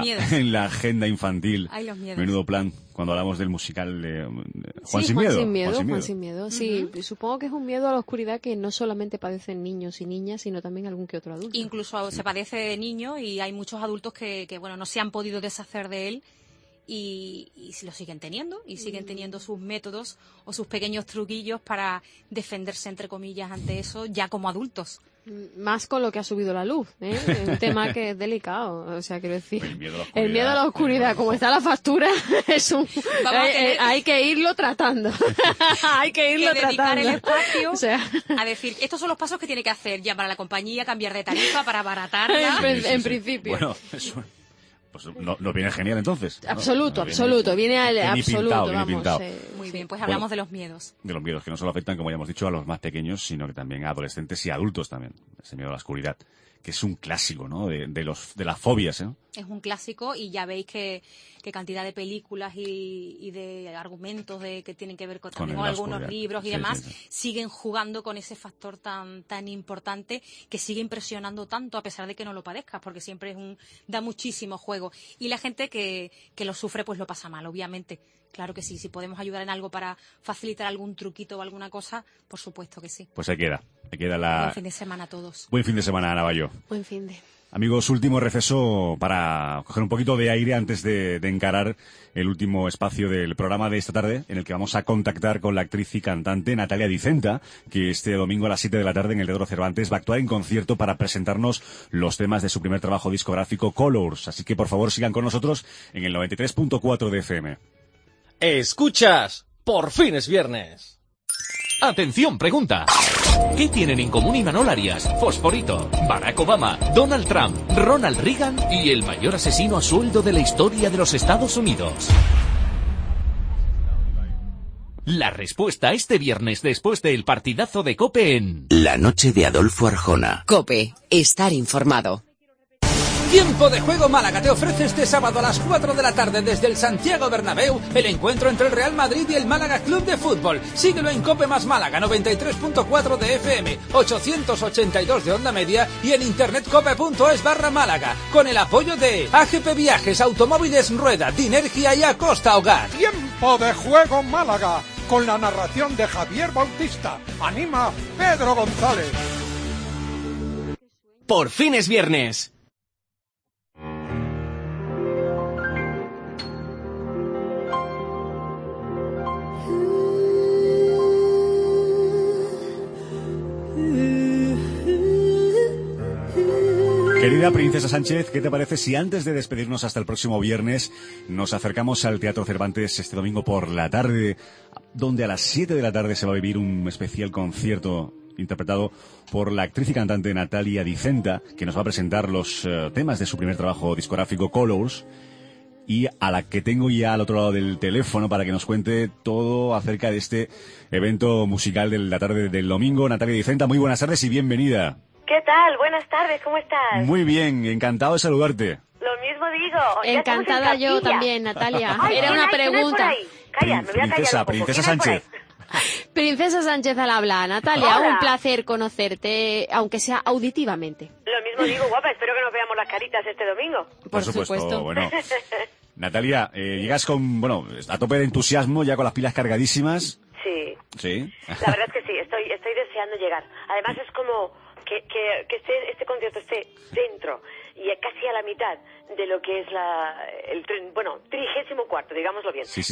la agenda infantil? Menudo plan, cuando hablamos del musical Juan Sin Miedo. Juan Sin Miedo. Sí, supongo que es un miedo a la oscuridad que no solamente padecen niños y niñas, sino también algún que otro adulto. Incluso se padece de niño y hay muchos adultos que no se han podido deshacer de él y lo siguen teniendo y siguen teniendo sus métodos o sus pequeños truquillos para defenderse, entre comillas, ante eso ya como adultos. Más con lo que ha subido la luz, ¿eh? Un tema que es delicado, o sea, quiero decir, el miedo a la oscuridad, como está la factura, es hay que irlo tratando. Hay que irlo dedicar tratando. El espacio a decir, estos son los pasos que tiene que hacer, llamar a la compañía, cambiar de tarifa para abaratarla. En principio. Bueno, eso... Pues no viene genial entonces. Absoluto. Viene absoluto, pintado. Muy bien, pues hablamos de los miedos. De los miedos que no solo afectan, como ya hemos dicho, a los más pequeños, sino que también a adolescentes y adultos también. Ese miedo a la oscuridad, que es un clásico, ¿no? De las fobias, ¿eh? Es un clásico y ya veis que cantidad de películas y de argumentos que tienen que ver con algunos libros y demás siguen jugando con ese factor tan importante que sigue impresionando tanto a pesar de que no lo padezcas, porque siempre da muchísimo juego. Y la gente que lo sufre pues lo pasa mal, obviamente. Claro que sí, si podemos ayudar en algo para facilitar algún truquito o alguna cosa, por supuesto que sí. Pues ahí queda Buen fin de semana a todos. Buen fin de semana, Ana Bayo. Buen fin de... Amigos, último receso para coger un poquito de aire antes de encarar el último espacio del programa de esta tarde, en el que vamos a contactar con la actriz y cantante Natalia Dicenta, que este domingo a las 7 de la tarde en el Teatro Cervantes va a actuar en concierto para presentarnos los temas de su primer trabajo discográfico, Colors. Así que por favor sigan con nosotros en el 93.4 de FM. Escuchas, por fin es viernes. Atención, pregunta. ¿Qué tienen en común Imanol Arias, Fosforito, Barack Obama, Donald Trump, Ronald Reagan y el mayor asesino a sueldo de la historia de los Estados Unidos? La respuesta este viernes después del partidazo de COPE en... La noche de Adolfo Arjona. COPE. Estar informado. Tiempo de Juego Málaga te ofrece este sábado a las 4 de la tarde desde el Santiago Bernabéu el encuentro entre el Real Madrid y el Málaga Club de Fútbol. Síguelo en COPE más Málaga, 93.4 de FM, 882 de onda media y en internetcope.es/Málaga, con el apoyo de AGP Viajes, Automóviles Rueda, Dinergia y Acosta Hogar. Tiempo de Juego Málaga, con la narración de Javier Bautista. Anima Pedro González. Por fin es viernes. Querida Princesa Sánchez, ¿qué te parece si antes de despedirnos hasta el próximo viernes nos acercamos al Teatro Cervantes este domingo por la tarde, donde a las 7 de la tarde se va a vivir un especial concierto interpretado por la actriz y cantante Natalia Dicenta, que nos va a presentar los temas de su primer trabajo discográfico, Colors, y a la que tengo ya al otro lado del teléfono para que nos cuente todo acerca de este evento musical de la tarde del domingo. Natalia Dicenta, muy buenas tardes y bienvenida. ¿Qué tal? Buenas tardes, ¿cómo estás? Muy bien, encantado de saludarte. Lo mismo digo. Encantada yo también, Natalia. Ay, era una pregunta. Calla, me voy a callar un poco. Princesa Sánchez. Princesa Sánchez al habla. Natalia, Hola. un placer conocerte, aunque sea auditivamente. Lo mismo digo, guapa, espero que nos veamos las caritas este domingo. Por supuesto. Bueno, Natalia, llegas con, a tope de entusiasmo, ya con las pilas cargadísimas. Sí. Sí. La verdad es que sí, estoy deseando llegar. Además es como que este concierto esté dentro y casi a la mitad de lo que es el 34º, digámoslo bien. Sí.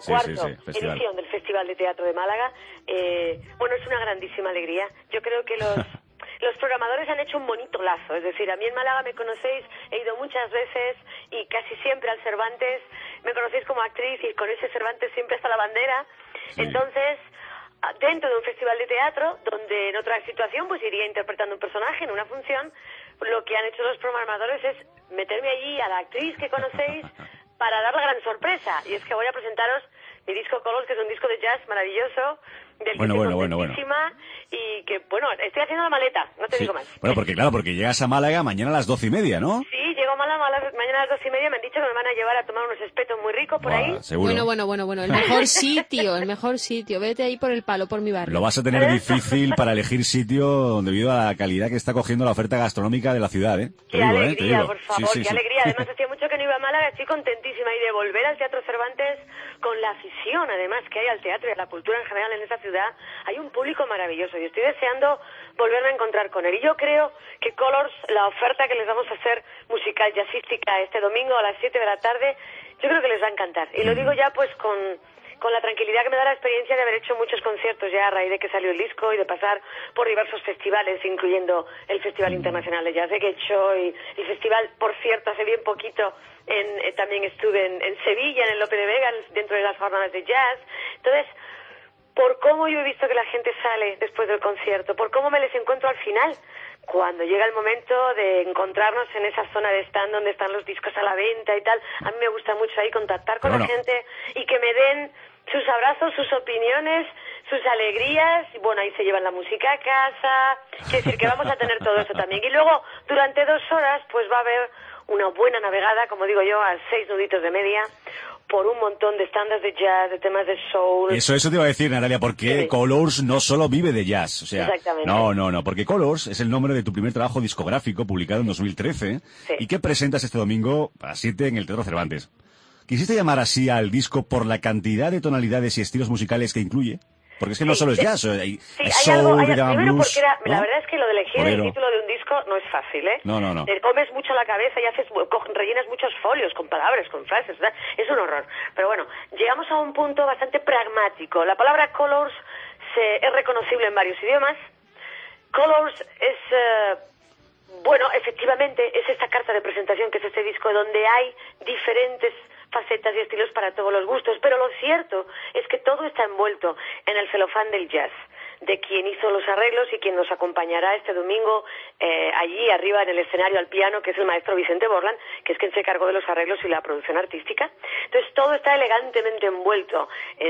34º festival. edición del Festival de Teatro de Málaga. Es una grandísima alegría. Yo creo que los programadores han hecho un bonito lazo. Es decir, a mí en Málaga me conocéis, he ido muchas veces y casi siempre al Cervantes. Me conocéis como actriz y con ese Cervantes siempre hasta la bandera. Sí. Entonces, dentro de un festival de teatro, donde en otra situación pues iría interpretando un personaje en una función, lo que han hecho los programadores es meterme allí a la actriz que conocéis para dar la gran sorpresa. Y es que voy a presentaros mi disco Colors, que es un disco de jazz maravilloso, del que estoy contentísima, y que, estoy haciendo la maleta, no te digo más. Bueno, porque llegas a Málaga mañana a las 12:30, ¿no? Sí, llego a Málaga mañana a las 12:30, me han dicho que me van a llevar a tomar unos espetos muy ricos por ahí. Seguro. Bueno, el mejor sitio, vete ahí por el palo, por mi barrio. Lo vas a tener difícil para elegir sitio debido a la calidad que está cogiendo la oferta gastronómica de la ciudad, ¿eh? Qué alegría, por favor, qué alegría. Además, hacía mucho que no iba a Málaga, estoy contentísima y de volver al Teatro Cervantes con la afición, además, que hay al teatro y a la cultura en general en esa ciudad. Hay un público maravilloso y estoy deseando volverme a encontrar con él. Y yo creo que Colors, la oferta que les vamos a hacer musical jazzística este domingo a las 7 de la tarde, yo creo que les va a encantar. Y lo digo ya pues con la tranquilidad que me da la experiencia de haber hecho muchos conciertos ya a raíz de que salió el disco y de pasar por diversos festivales, incluyendo el Festival Internacional de Jazz de Guecho y el festival, por cierto, hace bien poquito también estuve en Sevilla, en el Lope de Vega, dentro de las jornadas de jazz. Entonces, por cómo yo he visto que la gente sale después del concierto, por cómo me les encuentro al final, cuando llega el momento de encontrarnos en esa zona de stand donde están los discos a la venta y tal, a mí me gusta mucho ahí contactar con la gente y que me den sus abrazos, sus opiniones, sus alegrías, y ahí se llevan la música a casa, quiere decir que vamos a tener todo eso también. Y luego, durante 2 horas, pues va a haber una buena navegada, como digo yo, a 6 nuditos de media, por un montón de estándares de jazz, de temas de soul. Eso te iba a decir, Natalia, porque Colors no solo vive de jazz. O sea, exactamente. No, porque Colors es el nombre de tu primer trabajo discográfico publicado en 2013 y que presentas este domingo a las 7 en el Teatro Cervantes. ¿Quisiste llamar así al disco por la cantidad de tonalidades y estilos musicales que incluye? Porque es que no solo es jazz, hay soul, rhythm and blues, porque la verdad es que lo de elegir el título de un disco no es fácil, ¿eh? No. Te comes mucho la cabeza y rellenas muchos folios con palabras, con frases, ¿verdad? Es un horror. Pero bueno, llegamos a un punto bastante pragmático. La palabra Colors es reconocible en varios idiomas. Colors es... efectivamente, es esta carta de presentación que es este disco donde hay diferentes facetas y estilos para todos los gustos, pero lo cierto es que todo está envuelto en el celofán del jazz, de quien hizo los arreglos y quien nos acompañará este domingo allí arriba en el escenario al piano, que es el maestro Vicente Borland, que es quien se encargó de los arreglos y la producción artística. Entonces todo está elegantemente envuelto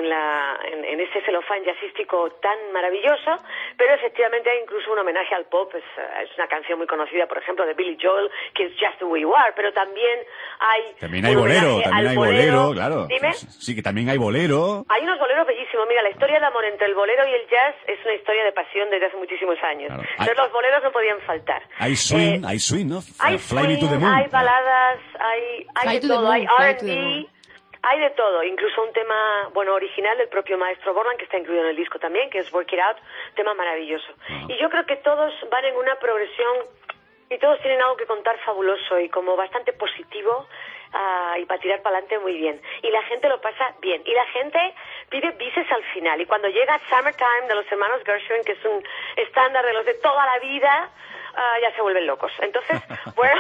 en ese celofán jazzístico tan maravilloso, pero efectivamente hay incluso un homenaje al pop. Es una canción muy conocida, por ejemplo, de Billy Joel, que es Just the Way You Are, pero también hay bolero, claro. ¿Dime? Sí, que también hay bolero. Hay unos boleros bellísimos. Mira, la historia de amor entre el bolero y el jazz es una historia de pasión desde hace muchísimos años. Claro. Entonces los boleros no podían faltar. Hay swing, ¿no? Hay Fly swing, Me to the Moon. hay baladas, hay de todo, hay R&B, hay de todo. Incluso un tema, original del propio maestro Borland, que está incluido en el disco también, que es Work It Out, tema maravilloso. Y yo creo que todos van en una progresión y todos tienen algo que contar fabuloso y como bastante positivo y para tirar para adelante muy bien. Y la gente lo pasa bien. Y la gente pide bises al final. Y cuando llega Summertime de los hermanos Gershwin, que es un estándar de los de toda la vida, ya se vuelven locos. Entonces, bueno...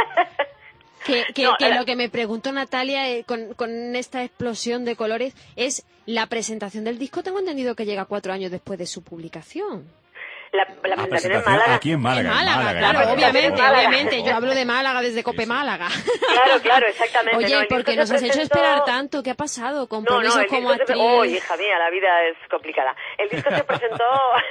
Lo que me preguntó Natalia con esta explosión de colores es la presentación del disco. Tengo entendido que llega 4 años después de su publicación. La presentación en Málaga. Aquí en Málaga. En Málaga, claro, obviamente. Yo hablo de Málaga desde Cope Málaga. Claro, exactamente. Oye, ¿por qué nos has hecho esperar tanto? ¿Qué ha pasado? ¿Compromisos como actriz? Hija mía, la vida es complicada. El disco se presentó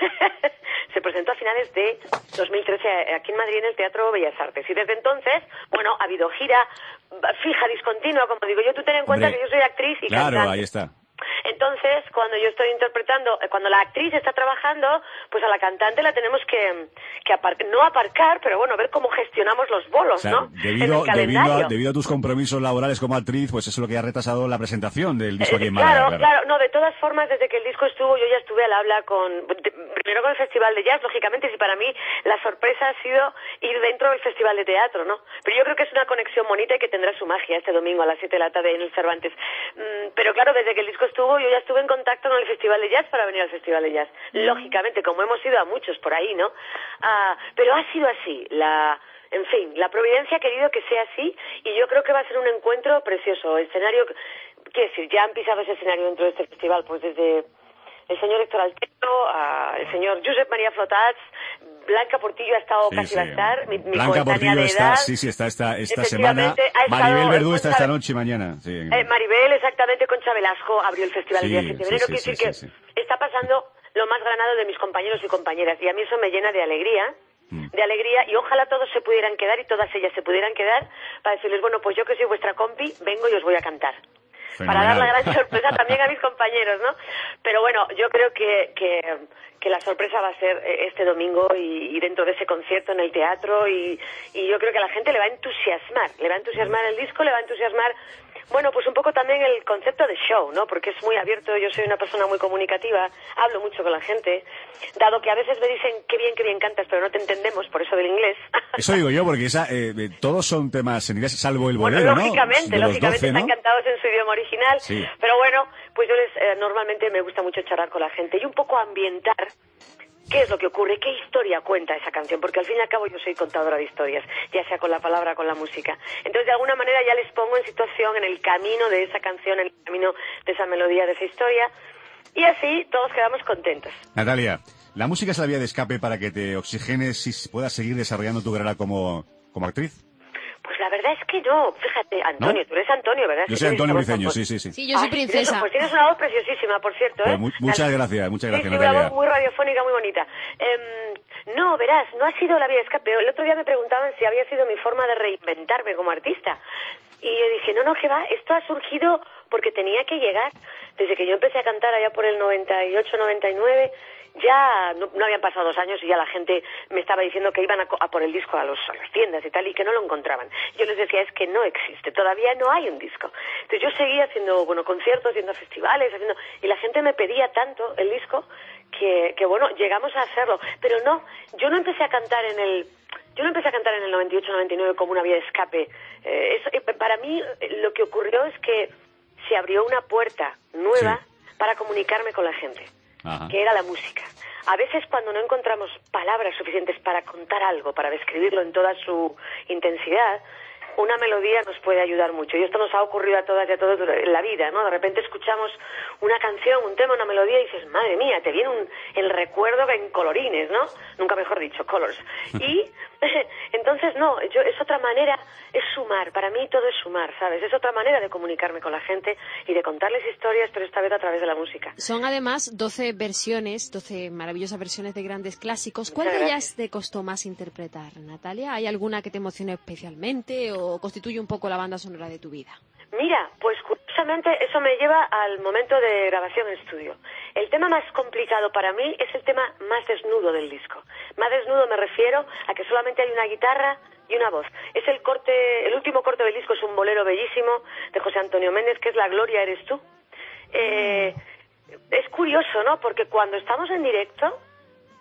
a finales de 2013 aquí en Madrid en el Teatro Bellas Artes. Y desde entonces, bueno, ha habido gira fija, discontinua, como digo yo. Tú ten en cuenta que yo soy actriz y cantante. Claro, ahí está. Entonces, cuando yo estoy interpretando, cuando la actriz está trabajando, pues a la cantante la tenemos que no aparcar, pero bueno, ver cómo gestionamos los bolos, o sea, ¿no? Debido a tus compromisos laborales como actriz, pues eso es lo que ha retrasado la presentación del disco aquí en Málaga. Claro, no, de todas formas, desde que el disco estuvo, yo ya estuve al habla primero con el Festival de Jazz, lógicamente, y para mí la sorpresa ha sido ir dentro del Festival de Teatro, ¿no? Pero yo creo que es una conexión bonita y que tendrá su magia este domingo a las 7 de la tarde en el Cervantes. Pero claro, desde que el disco estuvo, yo ya estuve en contacto con el Festival de Jazz para venir al Festival de Jazz. Lógicamente, como hemos ido a muchos por ahí, ¿no? Pero ha sido así. En fin, la providencia ha querido que sea así y yo creo que va a ser un encuentro precioso. Escenario, quiero decir, ya han pisado ese escenario dentro de este festival, pues desde el señor Héctor Altero, el señor Josep María Flotats, Blanca Portillo ha estado casi va a estar, mi Blanca Portillo de edad, está esta semana, Maribel Verdú está esta noche y mañana. Sí. Maribel, exactamente, Concha Velasco abrió el Festival el día 7 de enero, quiere decir que está pasando lo más granado de mis compañeros y compañeras, y a mí eso me llena de alegría, y ojalá todos se pudieran quedar y todas ellas se pudieran quedar para decirles, bueno, pues yo que soy vuestra compi, vengo y os voy a cantar. Fenomenal. Para dar la gran sorpresa también a mis compañeros, ¿no? Pero bueno, yo creo que la sorpresa va a ser este domingo y dentro de ese concierto en el teatro y yo creo que a la gente le va a entusiasmar el disco, le va a entusiasmar, bueno, pues un poco también el concepto de show, ¿no? Porque es muy abierto, yo soy una persona muy comunicativa, hablo mucho con la gente, dado que a veces me dicen qué bien cantas, pero no te entendemos, por eso del inglés. Eso digo yo, porque todos son temas en inglés, salvo el bolero, bueno, lógicamente, ¿no? Lógicamente, 12, están cantados en su idioma original, sí. Pero bueno, pues yo normalmente me gusta mucho charlar con la gente y un poco ambientar qué es lo que ocurre, qué historia cuenta esa canción, porque al fin y al cabo yo soy contadora de historias, ya sea con la palabra, con la música. Entonces, de alguna manera ya les pongo en situación, en el camino de esa canción, en el camino de esa melodía, de esa historia, y así todos quedamos contentos. Natalia, ¿la música es la vía de escape para que te oxigenes y puedas seguir desarrollando tu carrera como actriz? Pues la verdad es que no, fíjate, Antonio, ¿no? Tú eres Antonio, ¿verdad? Yo soy Antonio Briceño, sí. Sí, yo soy princesa. Pues tienes una voz preciosísima, por cierto, ¿eh? Pues muchas gracias, Natalia. Una voz muy radiofónica, muy bonita. No, verás, no ha sido la vía de escape. El otro día me preguntaban si había sido mi forma de reinventarme como artista. Y yo dije, no, que va, esto ha surgido porque tenía que llegar. Desde que yo empecé a cantar allá por el 98, 99... ya no habían pasado 2 años y ya la gente me estaba diciendo que iban a por el disco a las tiendas y tal, y que no lo encontraban. Yo les decía, es que no existe, todavía no hay un disco. Entonces yo seguía haciendo, conciertos, haciendo festivales, y la gente me pedía tanto el disco que llegamos a hacerlo. Pero no, yo no empecé a cantar en el 98-99 como una vía de escape. Para mí lo que ocurrió es que se abrió una puerta nueva para comunicarme con la gente. Ajá. Que era la música. A veces cuando no encontramos palabras suficientes para contar algo, para describirlo en toda su intensidad, una melodía nos puede ayudar mucho. Y esto nos ha ocurrido a todas y a todos en la vida, ¿no? De repente escuchamos una canción, un tema, una melodía y dices, madre mía, te viene el recuerdo en colorines, ¿no? Nunca mejor dicho, colors. Y entonces, no, es otra manera, es sumar. Para mí todo es sumar, ¿sabes? Es otra manera de comunicarme con la gente y de contarles historias, pero esta vez a través de la música. Son además 12 maravillosas versiones de grandes clásicos. ¿Cuál de ellas te costó más interpretar, Natalia? ¿Hay alguna que te emocionó especialmente o constituye un poco la banda sonora de tu vida? Mira, pues curiosamente eso me lleva al momento de grabación en estudio. El tema más complicado para mí es el tema más desnudo del disco. Más desnudo me refiero a que solamente hay una guitarra y una voz. Es el último corte del disco, es un bolero bellísimo de José Antonio Méndez, que es La Gloria eres tú. Es curioso, ¿no? Porque cuando estamos en directo,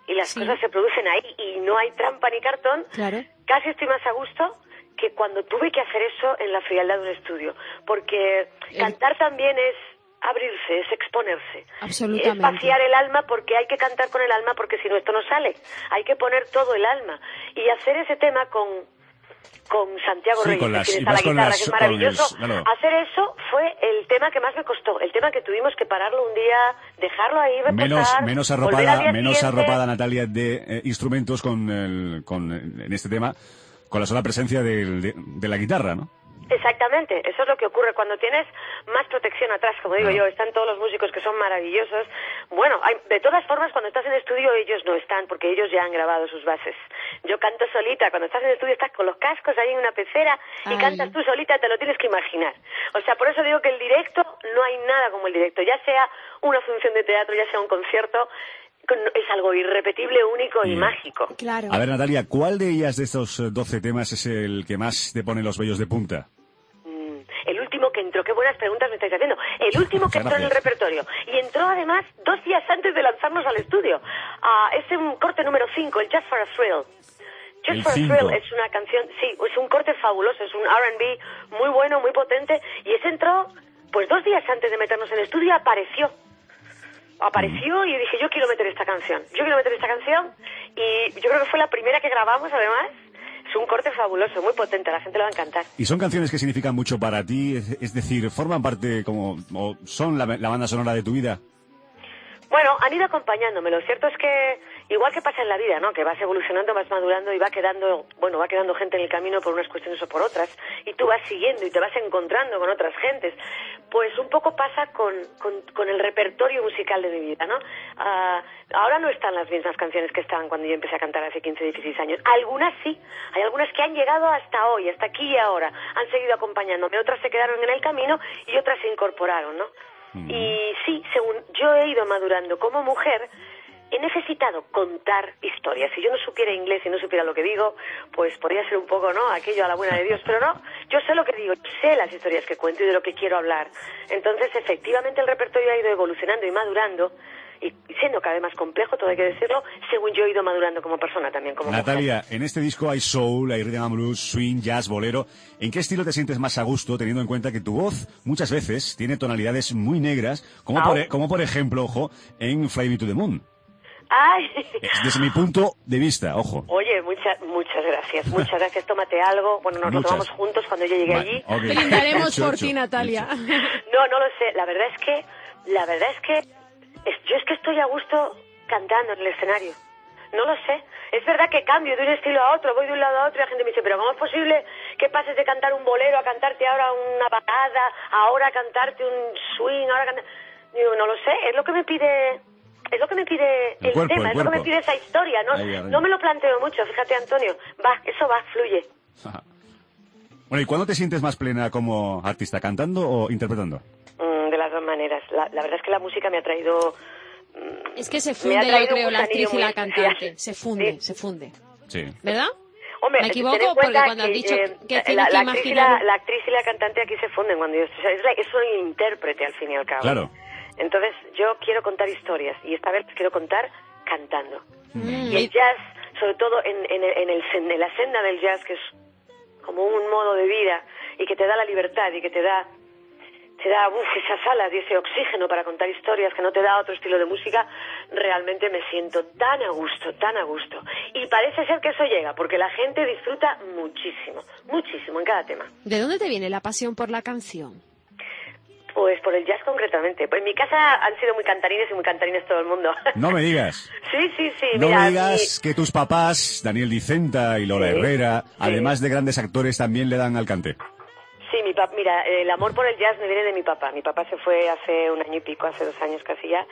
y las cosas se producen ahí y no hay trampa ni cartón, casi estoy más a gusto que cuando tuve que hacer eso en la frialdad de un estudio, porque cantar también es abrirse, es exponerse, es vaciar el alma, porque hay que cantar con el alma, porque si no esto no sale, hay que poner todo el alma, y hacer ese tema con Santiago Reyes, que tiene la guitarra, que es maravilloso. Hacer eso fue el tema que más me costó, el tema que tuvimos que pararlo un día, dejarlo ahí, reposar, menos arropada, Natalia, de instrumentos en este tema, con la sola presencia de la guitarra, ¿no? Exactamente, eso es lo que ocurre cuando tienes más protección atrás, como digo yo, están todos los músicos que son maravillosos. Bueno, de todas formas, cuando estás en estudio ellos no están, porque ellos ya han grabado sus bases. Yo canto solita, cuando estás en estudio estás con los cascos ahí en una pecera y cantas tú solita, te lo tienes que imaginar. O sea, por eso digo que el directo, no hay nada como el directo, ya sea una función de teatro, ya sea un concierto, es algo irrepetible, único y mágico. Claro. A ver, Natalia, ¿cuál de ellas, de estos 12 temas, es el que más te pone los vellos de punta? El último que entró, qué buenas preguntas me estáis haciendo. El último que entró en el repertorio. Y entró además 2 días antes de lanzarnos al estudio. Es un corte número 5, el Just for a Thrill. Just for a Thrill es una canción, sí, es un corte fabuloso, es un R&B muy bueno, muy potente. Y ese entró, pues 2 días antes de meternos en el estudio, apareció y dije, yo quiero meter esta canción. Y yo creo que fue la primera que grabamos, además. Es un corte fabuloso, muy potente, a la gente le va a encantar. ¿Y son canciones que significan mucho para ti? Es decir, ¿forman parte o son la banda sonora de tu vida? Bueno, han ido acompañándome. Lo cierto es que, igual que pasa en la vida, ¿no? Que vas evolucionando, vas madurando y va quedando gente en el camino por unas cuestiones o por otras, y tú vas siguiendo y te vas encontrando con otras gentes. Pues un poco pasa con el repertorio musical de mi vida, ¿no? Ahora no están las mismas canciones que estaban cuando yo empecé a cantar hace 15, 16 años. Algunas sí, hay algunas que han llegado hasta hoy, hasta aquí y ahora, han seguido acompañándome, otras se quedaron en el camino y otras se incorporaron, ¿no? Y sí, según yo he ido madurando como mujer, he necesitado contar historias. Si yo no supiera inglés y no supiera lo que digo, pues podría ser un poco, ¿no?, aquello a la buena de Dios, pero no, yo sé lo que digo, sé las historias que cuento y de lo que quiero hablar. Entonces, efectivamente, el repertorio ha ido evolucionando y madurando, y siendo cada vez más complejo, todo hay que decirlo, según yo he ido madurando como persona también, como Natalia, mujer. En este disco hay soul, hay rhythm and blues, swing, jazz, bolero. ¿En qué estilo te sientes más a gusto, teniendo en cuenta que tu voz muchas veces tiene tonalidades muy negras, como por ejemplo, ojo, en Fly Me to the Moon? ¡Ay! Desde mi punto de vista, ojo. Oye, muchas gracias. Muchas gracias, tómate algo. Bueno, nos lo tomamos juntos cuando yo llegué allí. Okay. Brindaremos por ti, Natalia. No lo sé. La verdad es que yo estoy a gusto cantando en el escenario. No lo sé. Es verdad que cambio de un estilo a otro, voy de un lado a otro y la gente me dice, pero ¿cómo es posible que pases de cantar un bolero a cantarte ahora una balada, ahora a cantarte un swing, ahora a cantar... Digo, no lo sé, es lo que me pide el tema, es lo que me pide esa historia, no me lo planteo mucho, fíjate, Antonio, fluye. Bueno, ¿y cuándo te sientes más plena como artista, cantando o interpretando? De las dos maneras. La verdad es que la música me ha traído... Es que se funde, yo creo, la actriz y la cantante. Se funde. Sí. ¿Verdad? Hombre, me equivoco porque cuando has dicho que tienes que imaginar... La actriz y la cantante aquí se funden cuando yo... soy un intérprete, al fin y al cabo. Claro. Entonces, yo quiero contar historias, y esta vez quiero contar cantando. Y el jazz, sobre todo en la senda del jazz, que es como un modo de vida, y que te da la libertad, y que te da esas alas y ese oxígeno para contar historias que no te da otro estilo de música, realmente me siento tan a gusto. Y parece ser que eso llega, porque la gente disfruta muchísimo en cada tema. ¿De dónde te viene la pasión por la canción? Pues por el jazz concretamente. Pues en mi casa han sido muy cantarines y muy cantarines todo el mundo. No me digas. Sí. No me digas que tus papás, Daniel Dicenta y Lola Herrera, además de grandes actores, también le dan al cante. Sí, mira, el amor por el jazz me viene de mi papá. Mi papá se fue hace 1 año y pico, hace 2 años casi ya.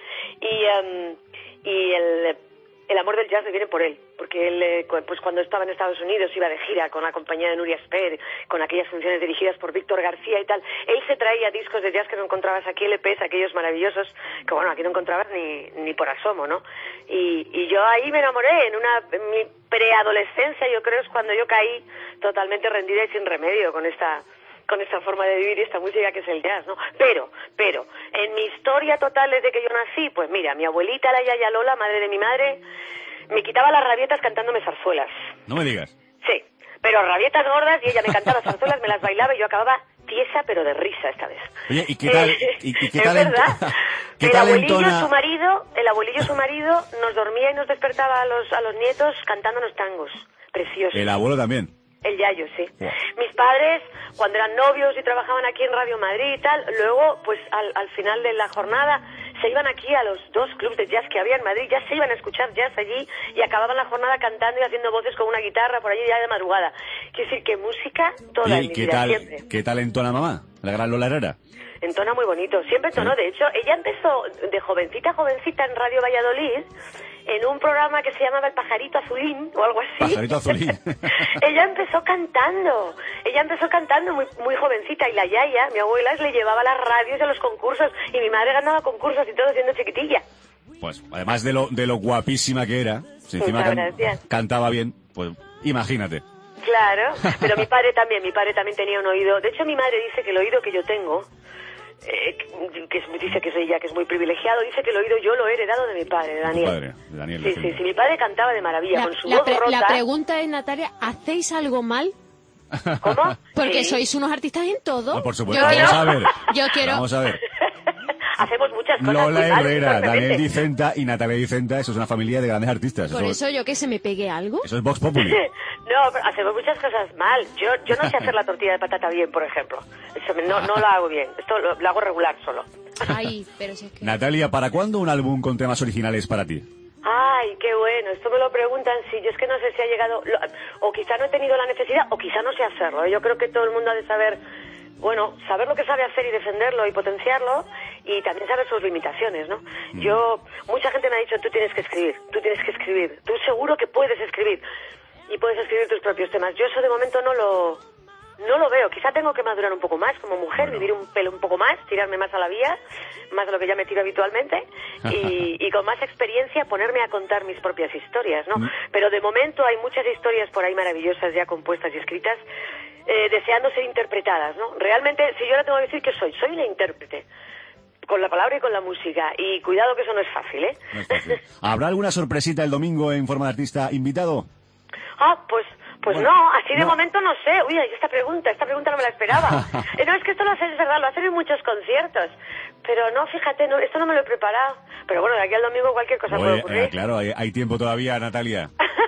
Y el amor del jazz me viene por él. Porque él, pues cuando estaba en Estados Unidos, iba de gira con la compañía de Nuria Sper, con aquellas funciones dirigidas por Víctor García y tal. Él se traía discos de jazz que no encontrabas aquí, LPs, aquellos maravillosos, que bueno, aquí no encontrabas ni por asomo, ¿no? Y yo ahí me enamoré, en mi preadolescencia, yo creo, es cuando yo caí totalmente rendida y sin remedio con esta forma de vivir y esta música que es el jazz, ¿no? Pero, en mi historia total desde que yo nací, pues mira, mi abuelita, la Yaya Lola, madre de mi madre, me quitaba las rabietas cantándome zarzuelas. No me digas. Sí, pero rabietas gordas, y ella me cantaba las zarzuelas, me las bailaba y yo acababa tiesa, pero de risa esta vez. Oye, ¿y qué tal? ¿Qué tal? Es verdad. ¿Qué el tal abuelillo, entona? el abuelillo, su marido, nos dormía y nos despertaba a los nietos cantándonos tangos. Preciosos. El abuelo también. El yayo, sí. Wow. Mis padres, cuando eran novios y trabajaban aquí en Radio Madrid y tal, luego, pues al final de la jornada, se iban aquí a los 2 clubs de jazz que había en Madrid, ya se iban a escuchar jazz allí y acababan la jornada cantando y haciendo voces con una guitarra por allí ya de madrugada. Quiero decir que música toda en mi vida, siempre. ¿Qué tal entona mamá? La gran Lola Herrera. Entona muy bonito, siempre entonó. De hecho, ella empezó de jovencita en Radio Valladolid, en un programa que se llamaba El Pajarito Azulín o algo así. Pajarito Azulín. Ella empezó cantando muy, muy jovencita, y la yaya, mi abuela, le llevaba a las radios y a los concursos, y mi madre ganaba concursos y todo siendo chiquitilla. Pues además de lo guapísima que era, si encima cantaba bien, pues imagínate. Claro, pero mi padre también tenía un oído. De hecho, mi madre dice que el oído que yo tengo, dice que soy ella, que es muy privilegiado, dice que el oído yo lo he heredado de mi padre, de Daniel. Sí, mi padre cantaba de maravilla, con su voz rota. La pregunta es, Natalia, ¿hacéis algo mal? ¿Cómo? Porque sois unos artistas en todo. No, por supuesto, vamos a ver. Hacemos muchas cosas. Lola Herrera, Daniel Dicenta y Natalia Dicenta, eso es una familia de grandes artistas. Por eso yo que se me pegue algo. Eso es Vox Populi. No, pero hacemos muchas cosas mal. Yo no sé hacer la tortilla de patata bien, por ejemplo. Eso no la hago bien. Esto lo hago regular solo. Ay, pero si es que... Natalia, ¿para cuándo un álbum con temas originales para ti? Ay, qué bueno. Esto me lo preguntan. Sí, yo es que no sé si ha llegado... O quizá no he tenido la necesidad, o quizá no sé hacerlo. Yo creo que todo el mundo ha de saber... Bueno, saber lo que sabe hacer y defenderlo y potenciarlo, y también saber sus limitaciones, ¿no? Mucha gente me ha dicho, tú tienes que escribir, tú seguro que puedes escribir, y puedes escribir tus propios temas. Yo eso de momento no lo veo, quizá tengo que madurar un poco más como mujer, vivir un poco más, tirarme más a la vía, más de lo que ya me tiro habitualmente, y con más experiencia ponerme a contar mis propias historias, ¿no? Pero de momento hay muchas historias por ahí maravillosas ya compuestas y escritas, deseando ser interpretadas, ¿no? Realmente, si yo ahora tengo que decir que soy una intérprete, con la palabra y con la música, y cuidado que eso no es fácil, ¿eh? No es fácil. ¿Habrá alguna sorpresita el domingo en forma de artista invitado? Pues bueno, no, así de momento no sé. Uy, esta pregunta no me la esperaba. No, es que esto lo hacen, es verdad, lo hacen en muchos conciertos. Pero no, fíjate, esto no me lo he preparado. Pero bueno, de aquí al domingo cualquier cosa puede ocurrir. Claro, hay tiempo todavía, Natalia.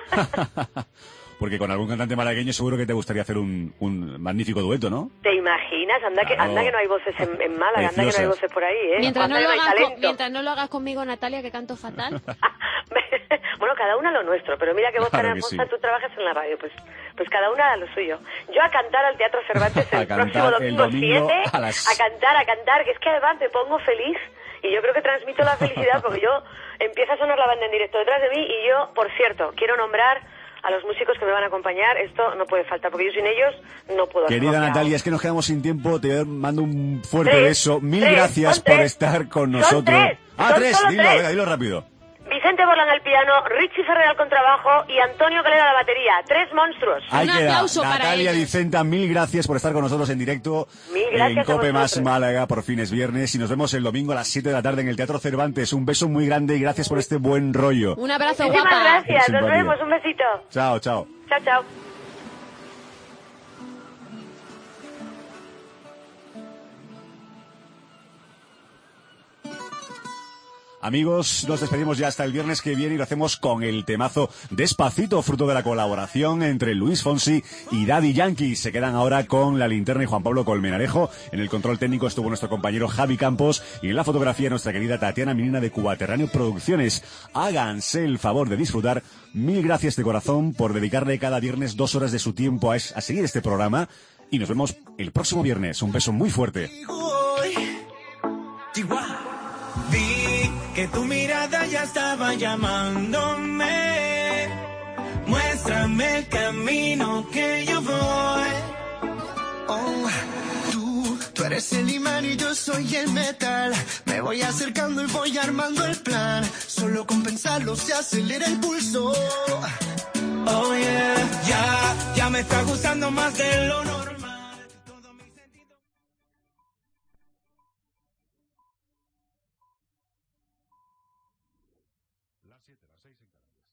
Porque con algún cantante malagueño seguro que te gustaría hacer un magnífico dueto, ¿no? ¿Te imaginas? Anda que no hay voces en Málaga, anda que no hay voces por ahí, ¿eh? Mientras no lo hagas conmigo, Natalia, que canto fatal. Bueno, cada una lo nuestro, pero mira que vos, Claro Hermosa, tú trabajas en la radio, pues cada una a lo suyo. Yo a cantar al Teatro Cervantes el próximo domingo 7, a cantar, que es que además me pongo feliz, y yo creo que transmito la felicidad, porque yo empieza a sonar la banda en directo detrás de mí, y yo, por cierto, quiero nombrar a los músicos que me van a acompañar. Esto no puede faltar, porque yo sin ellos no puedo hacer. Querida Natalia, es que nos quedamos sin tiempo. Te mando un fuerte beso. Mil gracias por estar con nosotros. Tres. Dilo rápido. Vicente Borlán al piano, Richie Ferrer al contrabajo y Antonio Calera a la batería. 3 monstruos. Un aplauso para Natalia Dicenta, mil gracias por estar con nosotros en directo. Mil gracias en Cope Más Málaga, por fin es viernes, y nos vemos el domingo a las 7 de la tarde en el Teatro Cervantes. Un beso muy grande y gracias por este buen rollo. Un abrazo, guapa. Muchísimas gracias, nos vemos, un besito. Chao. Chao. Amigos, nos despedimos ya hasta el viernes que viene y lo hacemos con el temazo Despacito, fruto de la colaboración entre Luis Fonsi y Daddy Yankee. Se quedan ahora con La Linterna y Juan Pablo Colmenarejo. En el control técnico estuvo nuestro compañero Javi Campos y en la fotografía nuestra querida Tatiana Minina de Cubaterráneo Producciones. Háganse el favor de disfrutar. Mil gracias de corazón por dedicarle cada viernes 2 horas de su tiempo a seguir este programa, y nos vemos el próximo viernes. Un beso muy fuerte. Vi que tu mirada ya estaba llamándome. Muéstrame el camino que yo voy. Oh, tú eres el imán y yo soy el metal. Me voy acercando y voy armando el plan. Solo con pensarlo se acelera el pulso. Oh yeah, ya me está gustando más de lo normal. Las 7, las 6 en Canarias.